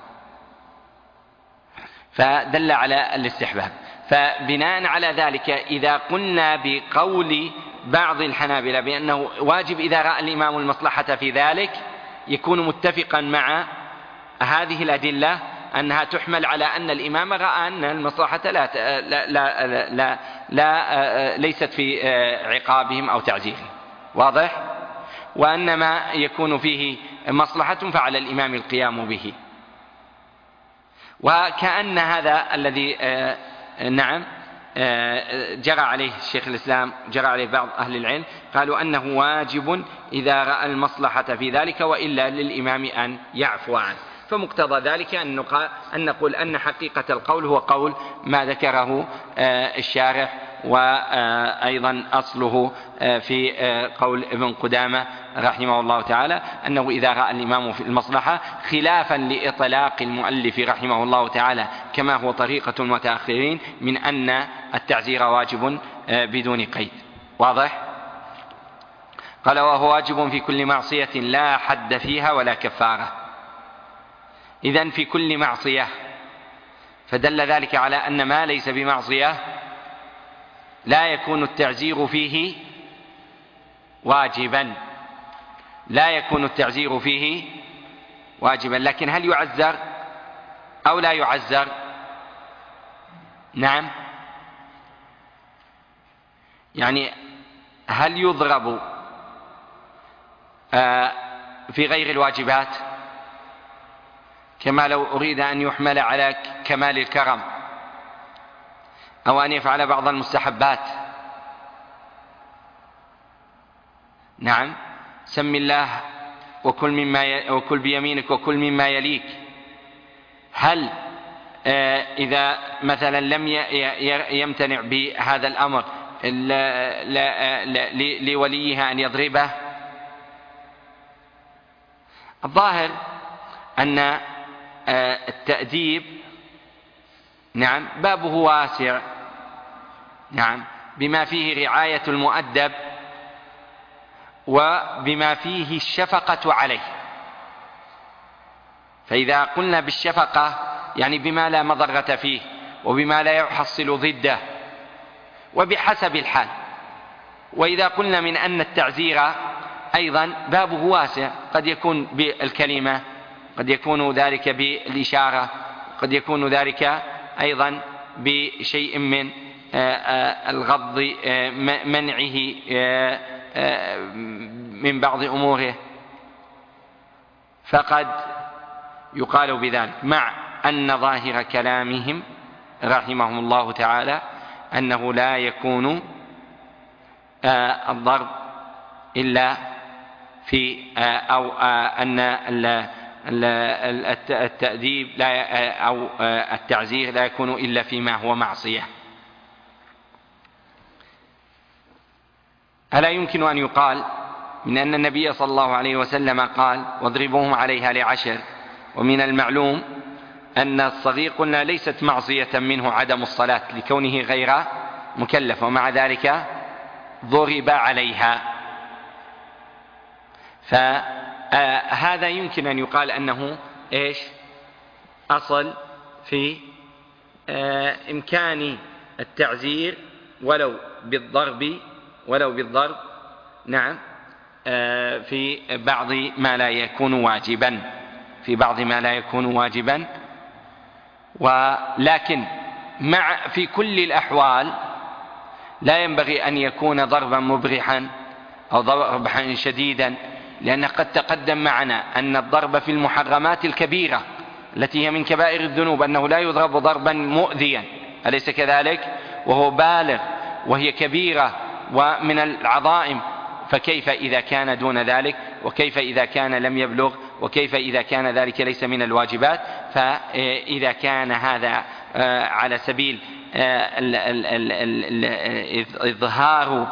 فدل على الاستحباب. فبناء على ذلك إذا قلنا بقول بعض الحنابلة بأنه واجب إذا رأى الإمام المصلحة في ذلك، يكون متفقا مع هذه الأدلة أنها تحمل على أن الإمام رأى أن المصلحة ليست في عقابهم أو تعزيرهم، واضح؟ وأن ما يكون فيه مصلحة فعلى الإمام القيام به. وكأن هذا الذي نعم جرى عليه الشيخ الإسلام، جرى عليه بعض أهل العلم، قالوا أنه واجب إذا رأى المصلحة في ذلك، وإلا للإمام أن يعفو عنه. فمقتضى ذلك أن نقول أن حقيقة القول هو قول ما ذكره الشارح، وأيضا أصله في قول ابن قدامة رحمه الله تعالى أنه إذا رأى الإمام في المصلحة، خلافا لإطلاق المؤلف رحمه الله تعالى كما هو طريقة المتأخرين من أن التعزير واجب بدون قيد. واضح؟ قال وهو واجب في كل معصية لا حد فيها ولا كفارة. إذن في كل معصية، فدل ذلك على أن ما ليس بمعصية لا يكون التعزير فيه واجبا، لكن هل يعزر أو لا يعزر؟ نعم، يعني هل يضرب في غير الواجبات، كما لو أريد أن يحمل على كمال الكرم، أو أن يفعل بعض المستحبات. نعم، سم الله وكل بيمينك وكل مما يليك. هل إذا مثلا لم يمتنع بهذا الأمر لوليها أن يضربه؟ الظاهر أن التأديب نعم بابه واسع، نعم بما فيه رعاية المؤدب وبما فيه الشفقة عليه. فإذا قلنا بالشفقة يعني بما لا مضرة فيه وبما لا يحصل ضده وبحسب الحال. وإذا قلنا من أن التعزير أيضا بابه واسع، قد يكون بالكلمة، قد يكون ذلك بالإشارة، قد يكون ذلك أيضا بشيء من الغض، منعه من بعض أموره، فقد يقال بذلك، مع أن ظاهر كلامهم رحمهم الله تعالى أنه لا يكون الضرب إلا في أو أن التأديب أو التعزير لا يكون إلا فيما هو معصية. ألا يمكن أن يقال من أن النبي صلى الله عليه وسلم قال واضربوهم عليها ل10، ومن المعلوم أن الصغير قلنا ليست معصية منه عدم الصلاة لكونه غير مكلف، ومع ذلك ضرب عليها، فهذا يمكن أن يقال أنه أصل في إمكان التعزير ولو بالضرب نعم في بعض ما لا يكون واجبا، ولكن في كل الأحوال لا ينبغي أن يكون ضربا مبرحا أو ضربا شديدا، لأن قد تقدم معنا أن الضرب في المحرمات الكبيرة التي هي من كبائر الذنوب أنه لا يضرب ضربا مؤذيا، أليس كذلك؟ وهو بالغ وهي كبيرة ومن العظائم، فكيف إذا كان دون ذلك؟ وكيف إذا كان لم يبلغ؟ وكيف إذا كان ذلك ليس من الواجبات؟ فإذا كان هذا على سبيل إظهار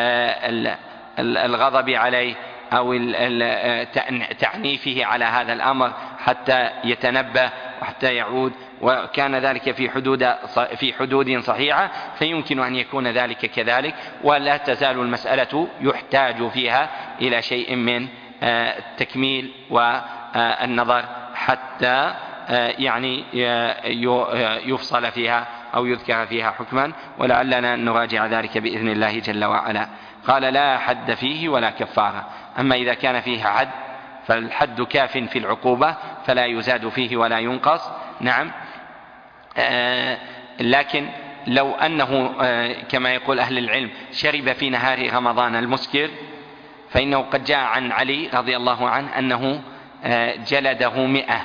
الغضب عليه أو تعنيفه على هذا الأمر حتى يتنبه وحتى يعود، وكان ذلك في حدود صحيحة، فيمكن أن يكون ذلك كذلك، ولا تزال المسألة يحتاج فيها إلى شيء من التكميل والنظر حتى يعني يفصل فيها أو يذكر فيها حكما، ولعلنا نراجع ذلك بإذن الله جل وعلا. قال لا حد فيه ولا كفارة. أما إذا كان فيه حد فالحد كاف في العقوبة فلا يزاد فيه ولا ينقص، نعم. لكن لو أنه كما يقول أهل العلم شرب في نهار رمضان المسكر، فإنه قد جاء عن علي رضي الله عنه أنه جلده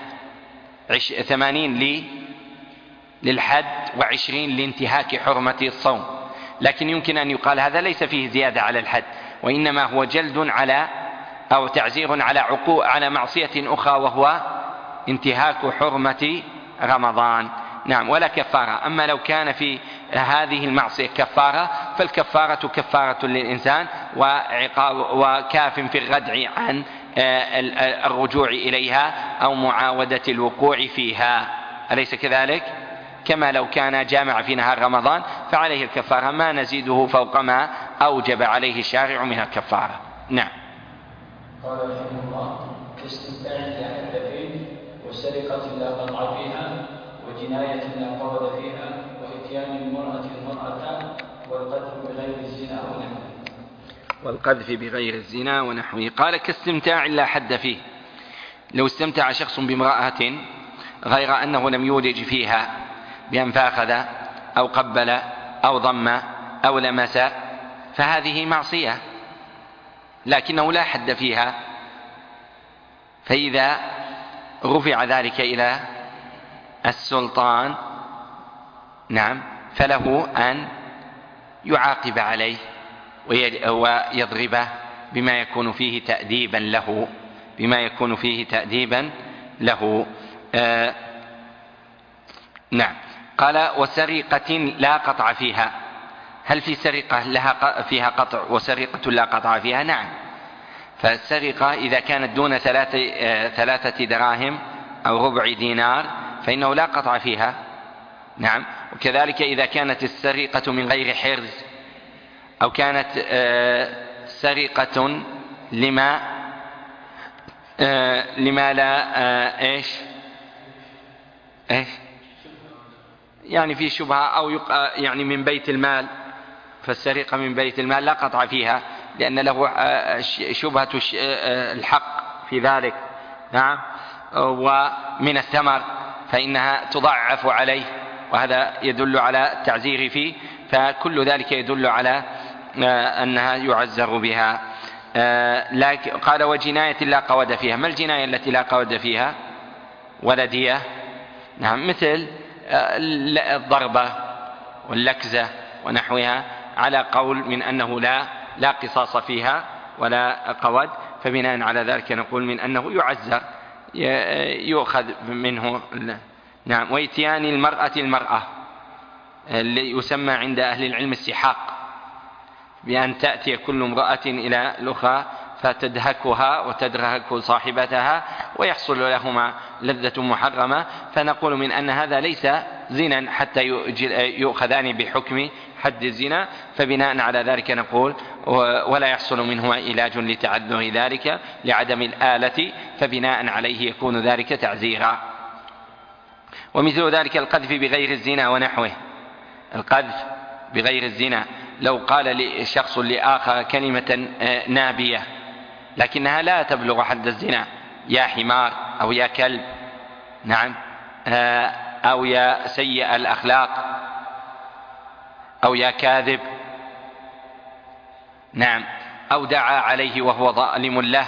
80 للحد و20 لانتهاك حرمة الصوم. لكن يمكن أن يقال هذا ليس فيه زيادة على الحد، وإنما هو جلد على أو تعزير على معصية أخرى وهو انتهاك حرمة رمضان، نعم، ولا كفارة. أما لو كان في هذه المعصية كفارة فالكفارة كفارة للإنسان وكاف في الردع عن الرجوع إليها أو معاودة الوقوع فيها، أليس كذلك؟ كما لو كان جامع في نهار رمضان فعليه الكفارة، ما نزيده فوق ما أوجب عليه الشارع من الكفارة، نعم. قال رحمه الله: كاستمتاع لا حد فيه، وسرقة لا قطع فيها، وجناية لا قبض فيها، وإتيان المرأة والقذف بغير الزنا ونحوه. قال كاستمتاع لا حد فيه، لو استمتع شخص بامرأة غير أنه لم يولج فيها بأن فأخذ أو قبل أو ضم أو لمس فهذه معصية، لكنه لا حد فيها، فإذا رفع ذلك إلى السلطان نعم فله أن يعاقب عليه ويضربه بما يكون فيه تأديبا له، نعم. قال وسرقة لا قطع فيها، هل في سرقة لها فيها قطع وسرقة لا قطع فيها؟ نعم. فالسرقة إذا كانت دون 3 دراهم أو ربع دينار فإنه لا قطع فيها، نعم. وكذلك إذا كانت السرقة من غير حرز أو كانت سرقة لما لا إيش يعني في شبهة، أو يعني من بيت المال، فالسرقة من بيت المال لا قطع فيها لأن له شبهة الحق في ذلك. نعم. ومن الثمر فإنها تضعف عليه، وهذا يدل على التعزير فيه، فكل ذلك يدل على أنها يعزر بها. لكن قال وجناية لا قود فيها. ما الجناية التي لا قود فيها ولا دية؟ نعم، مثل الضربة واللكزة ونحوها، على قول من أنه لا قصاص فيها ولا قود، فبناء على ذلك نقول من أنه يعزر يؤخذ منه. نعم. وإتيان المرأة اللي يسمى عند أهل العلم السحاق، بأن تأتي كل امرأة إلى الأخرى فتدهكها وتدرهك صاحبتها ويحصل لهما لذة محرمة، فنقول من أن هذا ليس زنا حتى يؤخذان بحكم حد الزنا، فبناء على ذلك نقول ولا يحصل منهما علاج لتعذر ذلك لعدم الآلة، فبناء عليه يكون ذلك تعزيرا. ومثل ذلك القذف بغير الزنا ونحوه. القذف بغير الزنا، لو قال شخص لآخر كلمة نابية لكنها لا تبلغ حد الزنا، يا حمار أو يا كلب، نعم، أو يا سيء الأخلاق أو يا كاذب، نعم، أو دعا عليه وهو ظالم له،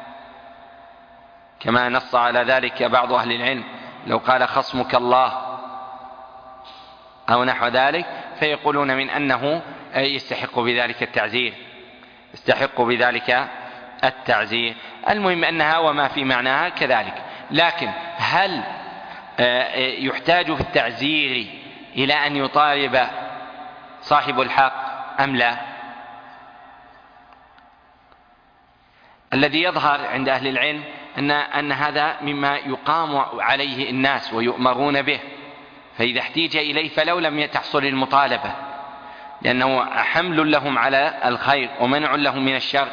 كما نص على ذلك بعض أهل العلم، لو قال خصمك الله أو نحو ذلك، فيقولون من أنه يستحق بذلك التعزير. المهم أنها وما في معناها كذلك. لكن هل يحتاج في التعزير إلى أن يطالب صاحب الحق أم لا؟ الذي يظهر عند أهل العلم أن هذا مما يقام عليه الناس ويؤمرون به، فإذا احتيج إليه فلو لم تحصل المطالبة، لأنه حمل لهم على الخير ومنع لهم من الشر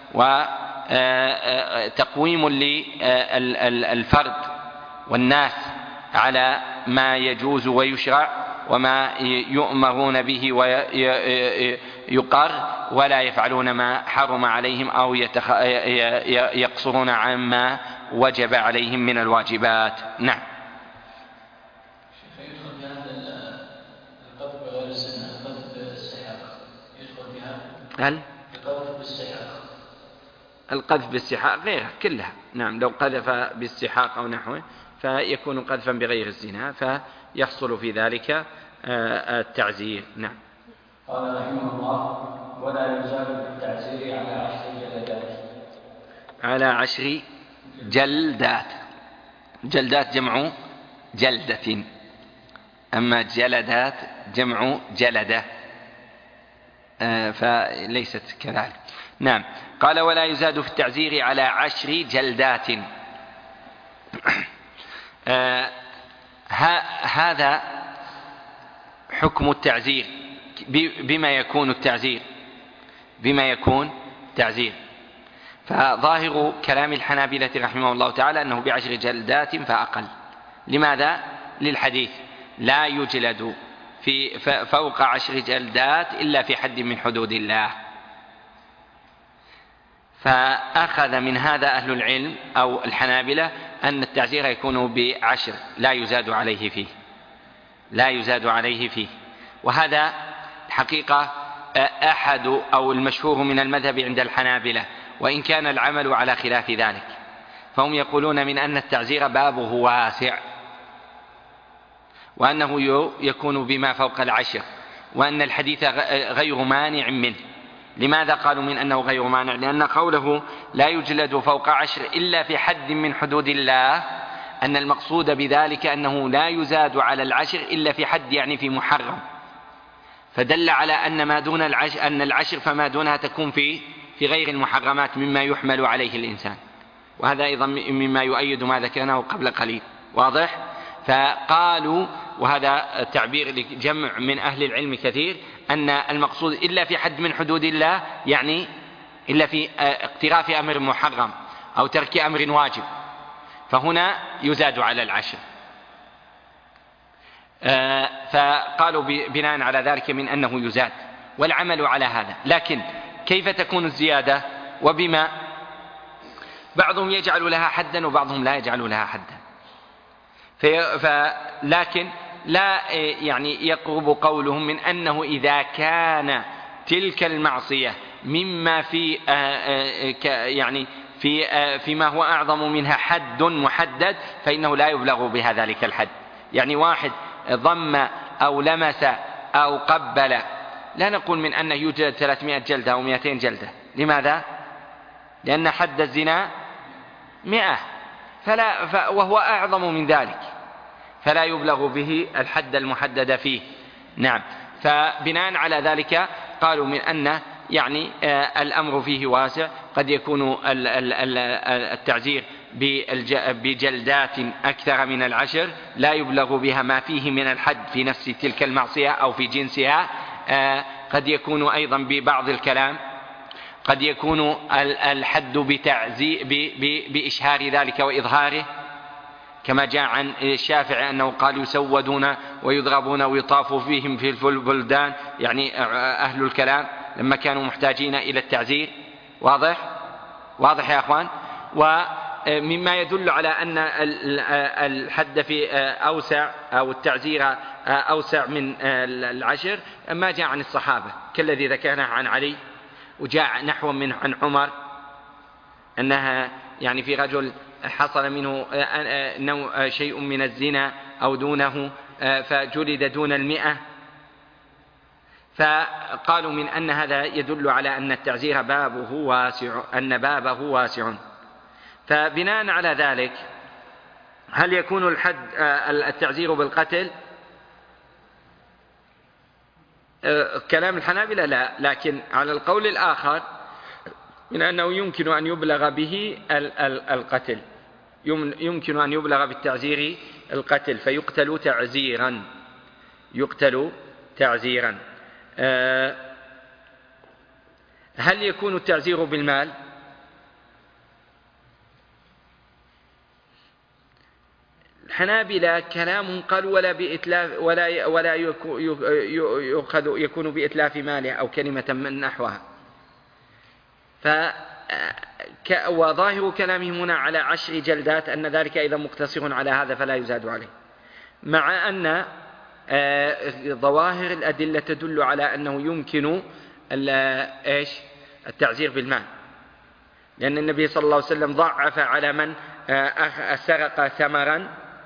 وتقويم للفرد والناس على ما يجوز ويشرع وما يؤمرون به ويقر، ولا يفعلون ما حرم عليهم أو يقصرون عما وجب عليهم من الواجبات. نعم. القذف بالسحاق غيرها كلها، نعم، لو قذف بالسحاق أو نحوه فيكون قذفا بغير الزنا، فيحصل في ذلك التعزير. نعم. قال رحمه الله ولا يزال بالتعزير على 10 جلدات. جلدات جمع جلدة، أما جلدات جمع جلدة، فليست كذلك. نعم. قال ولا يزاد في التعزير على 10 جلدات. هذا حكم التعزير. بما يكون التعزير فظاهر كلام الحنابلة رحمه الله تعالى أنه ب10 جلدات فأقل. لماذا؟ للحديث لا يجلد في فوق 10 جلدات إلا في حد من حدود الله، فأخذ من هذا أهل العلم أو الحنابلة أن التعزير يكون ب10 لا يزاد عليه فيه. وهذا حقيقة أحد أو المشهور من المذهب عند الحنابلة، وإن كان العمل على خلاف ذلك، فهم يقولون من أن التعزير بابه واسع، وأنه يكون بما فوق 10، وأن الحديث غير مانع منه. لماذا قالوا من أنه غير مانع؟ لأن قوله لا يجلد فوق 10 إلا في حد من حدود الله، أن المقصود بذلك أنه لا يزاد على 10 إلا في حد، يعني في محرم، فدل على أن ما دون 10 فما دونها تكون في غير المحرمات مما يحمل عليه الإنسان. وهذا أيضا مما يؤيد ما ذكرناه قبل قليل، واضح؟ فقالوا وهذا تعبير لجمع من أهل العلم كثير، أن المقصود إلا في حد من حدود الله، يعني إلا في اقتراف أمر محرم أو ترك أمر واجب، فهنا يزاد على العشر. فقالوا بناء على ذلك من أنه يزاد، والعمل على هذا. لكن كيف تكون الزيادة وبما؟ بعضهم يجعل لها حدا وبعضهم لا يجعل لها حدا، لكن لا يعني يقرب قولهم من أنه إذا كان تلك المعصية مما في يعني فيما هو أعظم منها حد محدد، فإنه لا يبلغ بها ذلك الحد. يعني واحد ضم أو لمس أو قبل، لا نقول من أنه يوجد 300 جلدة أو 200 جلدة. لماذا؟ لأن حد الزنا 100، وهو أعظم من ذلك، فلا يبلغ به الحد المحدد فيه. نعم. فبناء على ذلك قالوا من أن يعني الأمر فيه واسع، قد يكون التعزير بجلدات أكثر من 10 لا يبلغ بها ما فيه من الحد في نفس تلك المعصية أو في جنسها. قد يكون أيضا ببعض الكلام، قد يكون الحد بإشهار ذلك وإظهاره، كما جاء عن الشافعي أنه قال يسودون ويضربون ويطاف فيهم في البلدان، يعني أهل الكلام لما كانوا محتاجين إلى التعزير. واضح يا أخوان؟ ومما يدل على أن الحد في أوسع أو التعزير أوسع من 10 ما جاء عن الصحابة، كالذي ذكرناه عن علي، وجاء نحو منه عن عمر، أنها يعني في رجل حصل منه شيء من الزنا أو دونه فجلد دون 100، فقالوا من أن هذا يدل على أن التعزير بابه واسع. فبناء على ذلك هل يكون التعزير بالقتل؟ كلام الحنابلة لا، لكن على القول الآخر من أنه يمكن أن يبلغ به القتل، يمكن أن يبلغ بالتعزير القتل، فيقتل تعزيرا. هل يكون التعزير بالمال؟ الحنابلة كلام قالوا ولا بإتلاف ولا يكون بإتلاف ماله أو كلمة من نحوها. وظاهر كلامهم هنا على 10 جلدات، أن ذلك إذا مقتصر على هذا فلا يزاد عليه، مع أن ظواهر الأدلة تدل على أنه يمكن التعزير بالمال، لأن النبي صلى الله عليه وسلم ضعف على من سرق ثمرا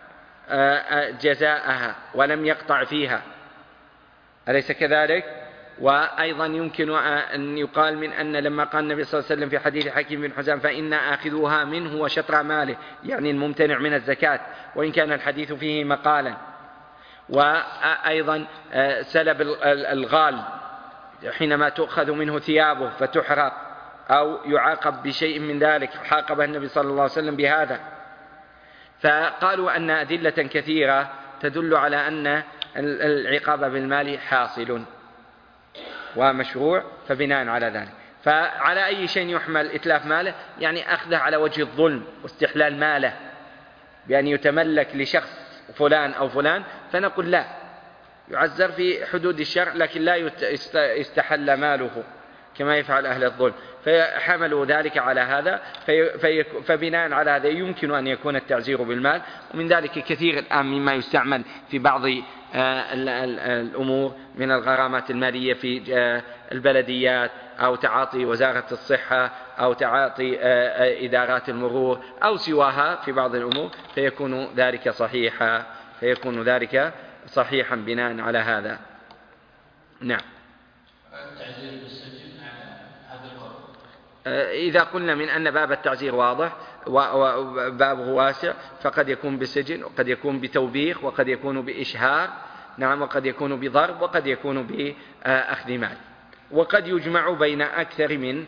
جزاءها ولم يقطع فيها، أليس كذلك؟ وأيضا يمكن أن يقال من أن لما قال النبي صلى الله عليه وسلم في حديث حكيم بن حزام فإنا آخذوها منه وشطر ماله، يعني الممتنع من الزكاة، وإن كان الحديث فيه مقالا. وأيضا سلب الغال حينما تؤخذ منه ثيابه فتحرق أو يعاقب بشيء من ذلك، حاقبه النبي صلى الله عليه وسلم بهذا. فقالوا أن أدلة كثيرة تدل على أن العقاب بالمال حاصل ومشروع، فبناء على ذلك فعلى أي شيء يحمل إتلاف ماله؟ يعني أخذه على وجه الظلم واستحلال ماله بأن يتملك لشخص فلان أو فلان، فنقول لا، يعزر في حدود الشرع، لكن لا يستحل ماله كما يفعل أهل الظلم، فحملوا ذلك على هذا. فبناء على هذا يمكن أن يكون التعزير بالمال. ومن ذلك كثير الآن مما يستعمل في بعض الأمور من الغرامات المالية في البلديات، أو تعاطي وزارة الصحة، أو تعاطي إدارات المرور، أو سواها في بعض الأمور، فيكون ذلك صحيحا بناء على هذا. نعم. إذا قلنا من أن باب التعزير واضح وبابه واسع، فقد يكون بسجن، وقد يكون بتوبيخ، وقد يكون بإشهار، نعم، وقد يكون بضرب، وقد يكون بأخذ مال، وقد يجمع بين أكثر من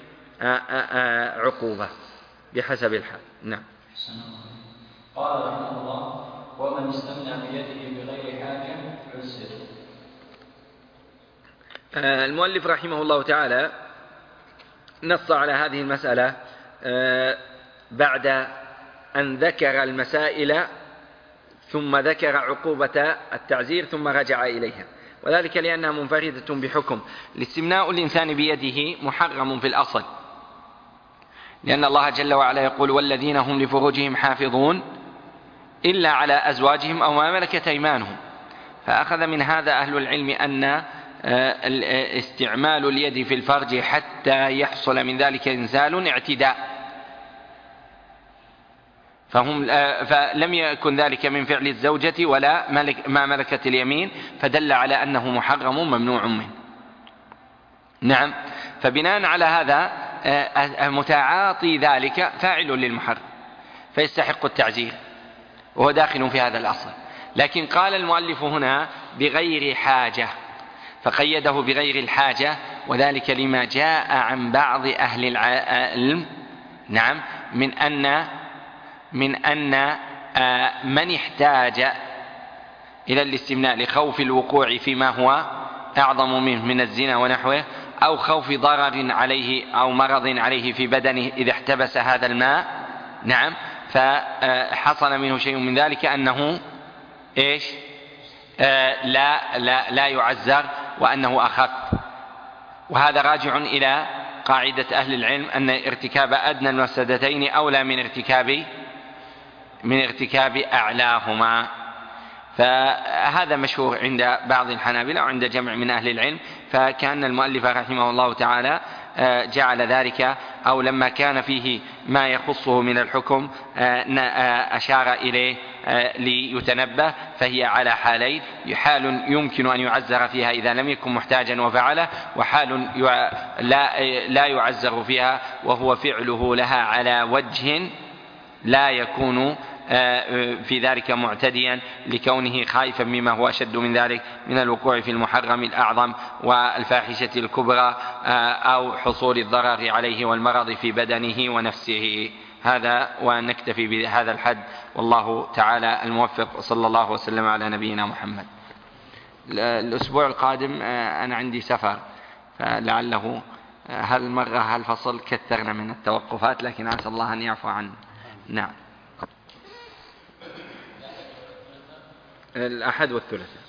عقوبة بحسب الحال. نعم. قال رحمه الله: ومن استمنع بيده بغير حاجة عسر. المؤلف رحمه الله تعالى نص على هذه المسألة بعد أن ذكر المسائل ثم ذكر عقوبة التعزير ثم رجع إليها، وذلك لأنها منفردة بحكم. الاستمناء الإنسان بيده محرم في الأصل، لأن الله جل وعلا يقول: والذين هم لفروجهم حافظون إلا على أزواجهم أو ما ملكت أيمانهم. فأخذ من هذا أهل العلم أن استعمال اليد في الفرج حتى يحصل من ذلك إنزال اعتداء، فلم يكن ذلك من فعل الزوجة ولا ما ملكت اليمين، فدل على أنه محرم ممنوع منه. نعم، فبناء على هذا متعاطي ذلك فاعل للمحرم فيستحق التعزير، وهو داخل في هذا الأصل. لكن قال المؤلف هنا بغير حاجة، فقيده بغير الحاجة، وذلك لما جاء عن بعض أهل العلم نعم من أن من احتاج إلى الاستمناء لخوف الوقوع فيما هو أعظم منه من الزنا ونحوه، أو خوف ضرر عليه أو مرض عليه في بدنه إذا احتبس هذا الماء، نعم، فحصل منه شيء من ذلك، أنه إيش؟ لا يعزر، وأنه أخف. وهذا راجع إلى قاعدة أهل العلم أن ارتكاب أدنى المفسدتين أولى من ارتكاب أعلاهما. فهذا مشهور عند بعض الحنابلة وعند جمع من أهل العلم. فكان المؤلف رحمه الله تعالى جعل ذلك، أو لما كان فيه ما يخصه من الحكم أشار إليه ليتنبه. فهي على حالين: حال يمكن أن يعزر فيها إذا لم يكن محتاجا وفعله، وحال لا يعزر فيها وهو فعله لها على وجه لا يكون في ذلك معتديا لكونه خائفا مما هو أشد من ذلك من الوقوع في المحرم الأعظم والفاحشة الكبرى، أو حصول الضرر عليه والمرض في بدنه ونفسه. هذا، ونكتفي بهذا الحد، والله تعالى الموفق، صلى الله وسلم على نبينا محمد. الأسبوع القادم أنا عندي سفر، فلعله هالفصل كثرنا من التوقفات، لكن أسأل الله أن يعفو عنه. نعم، الأحد والثلاثاء.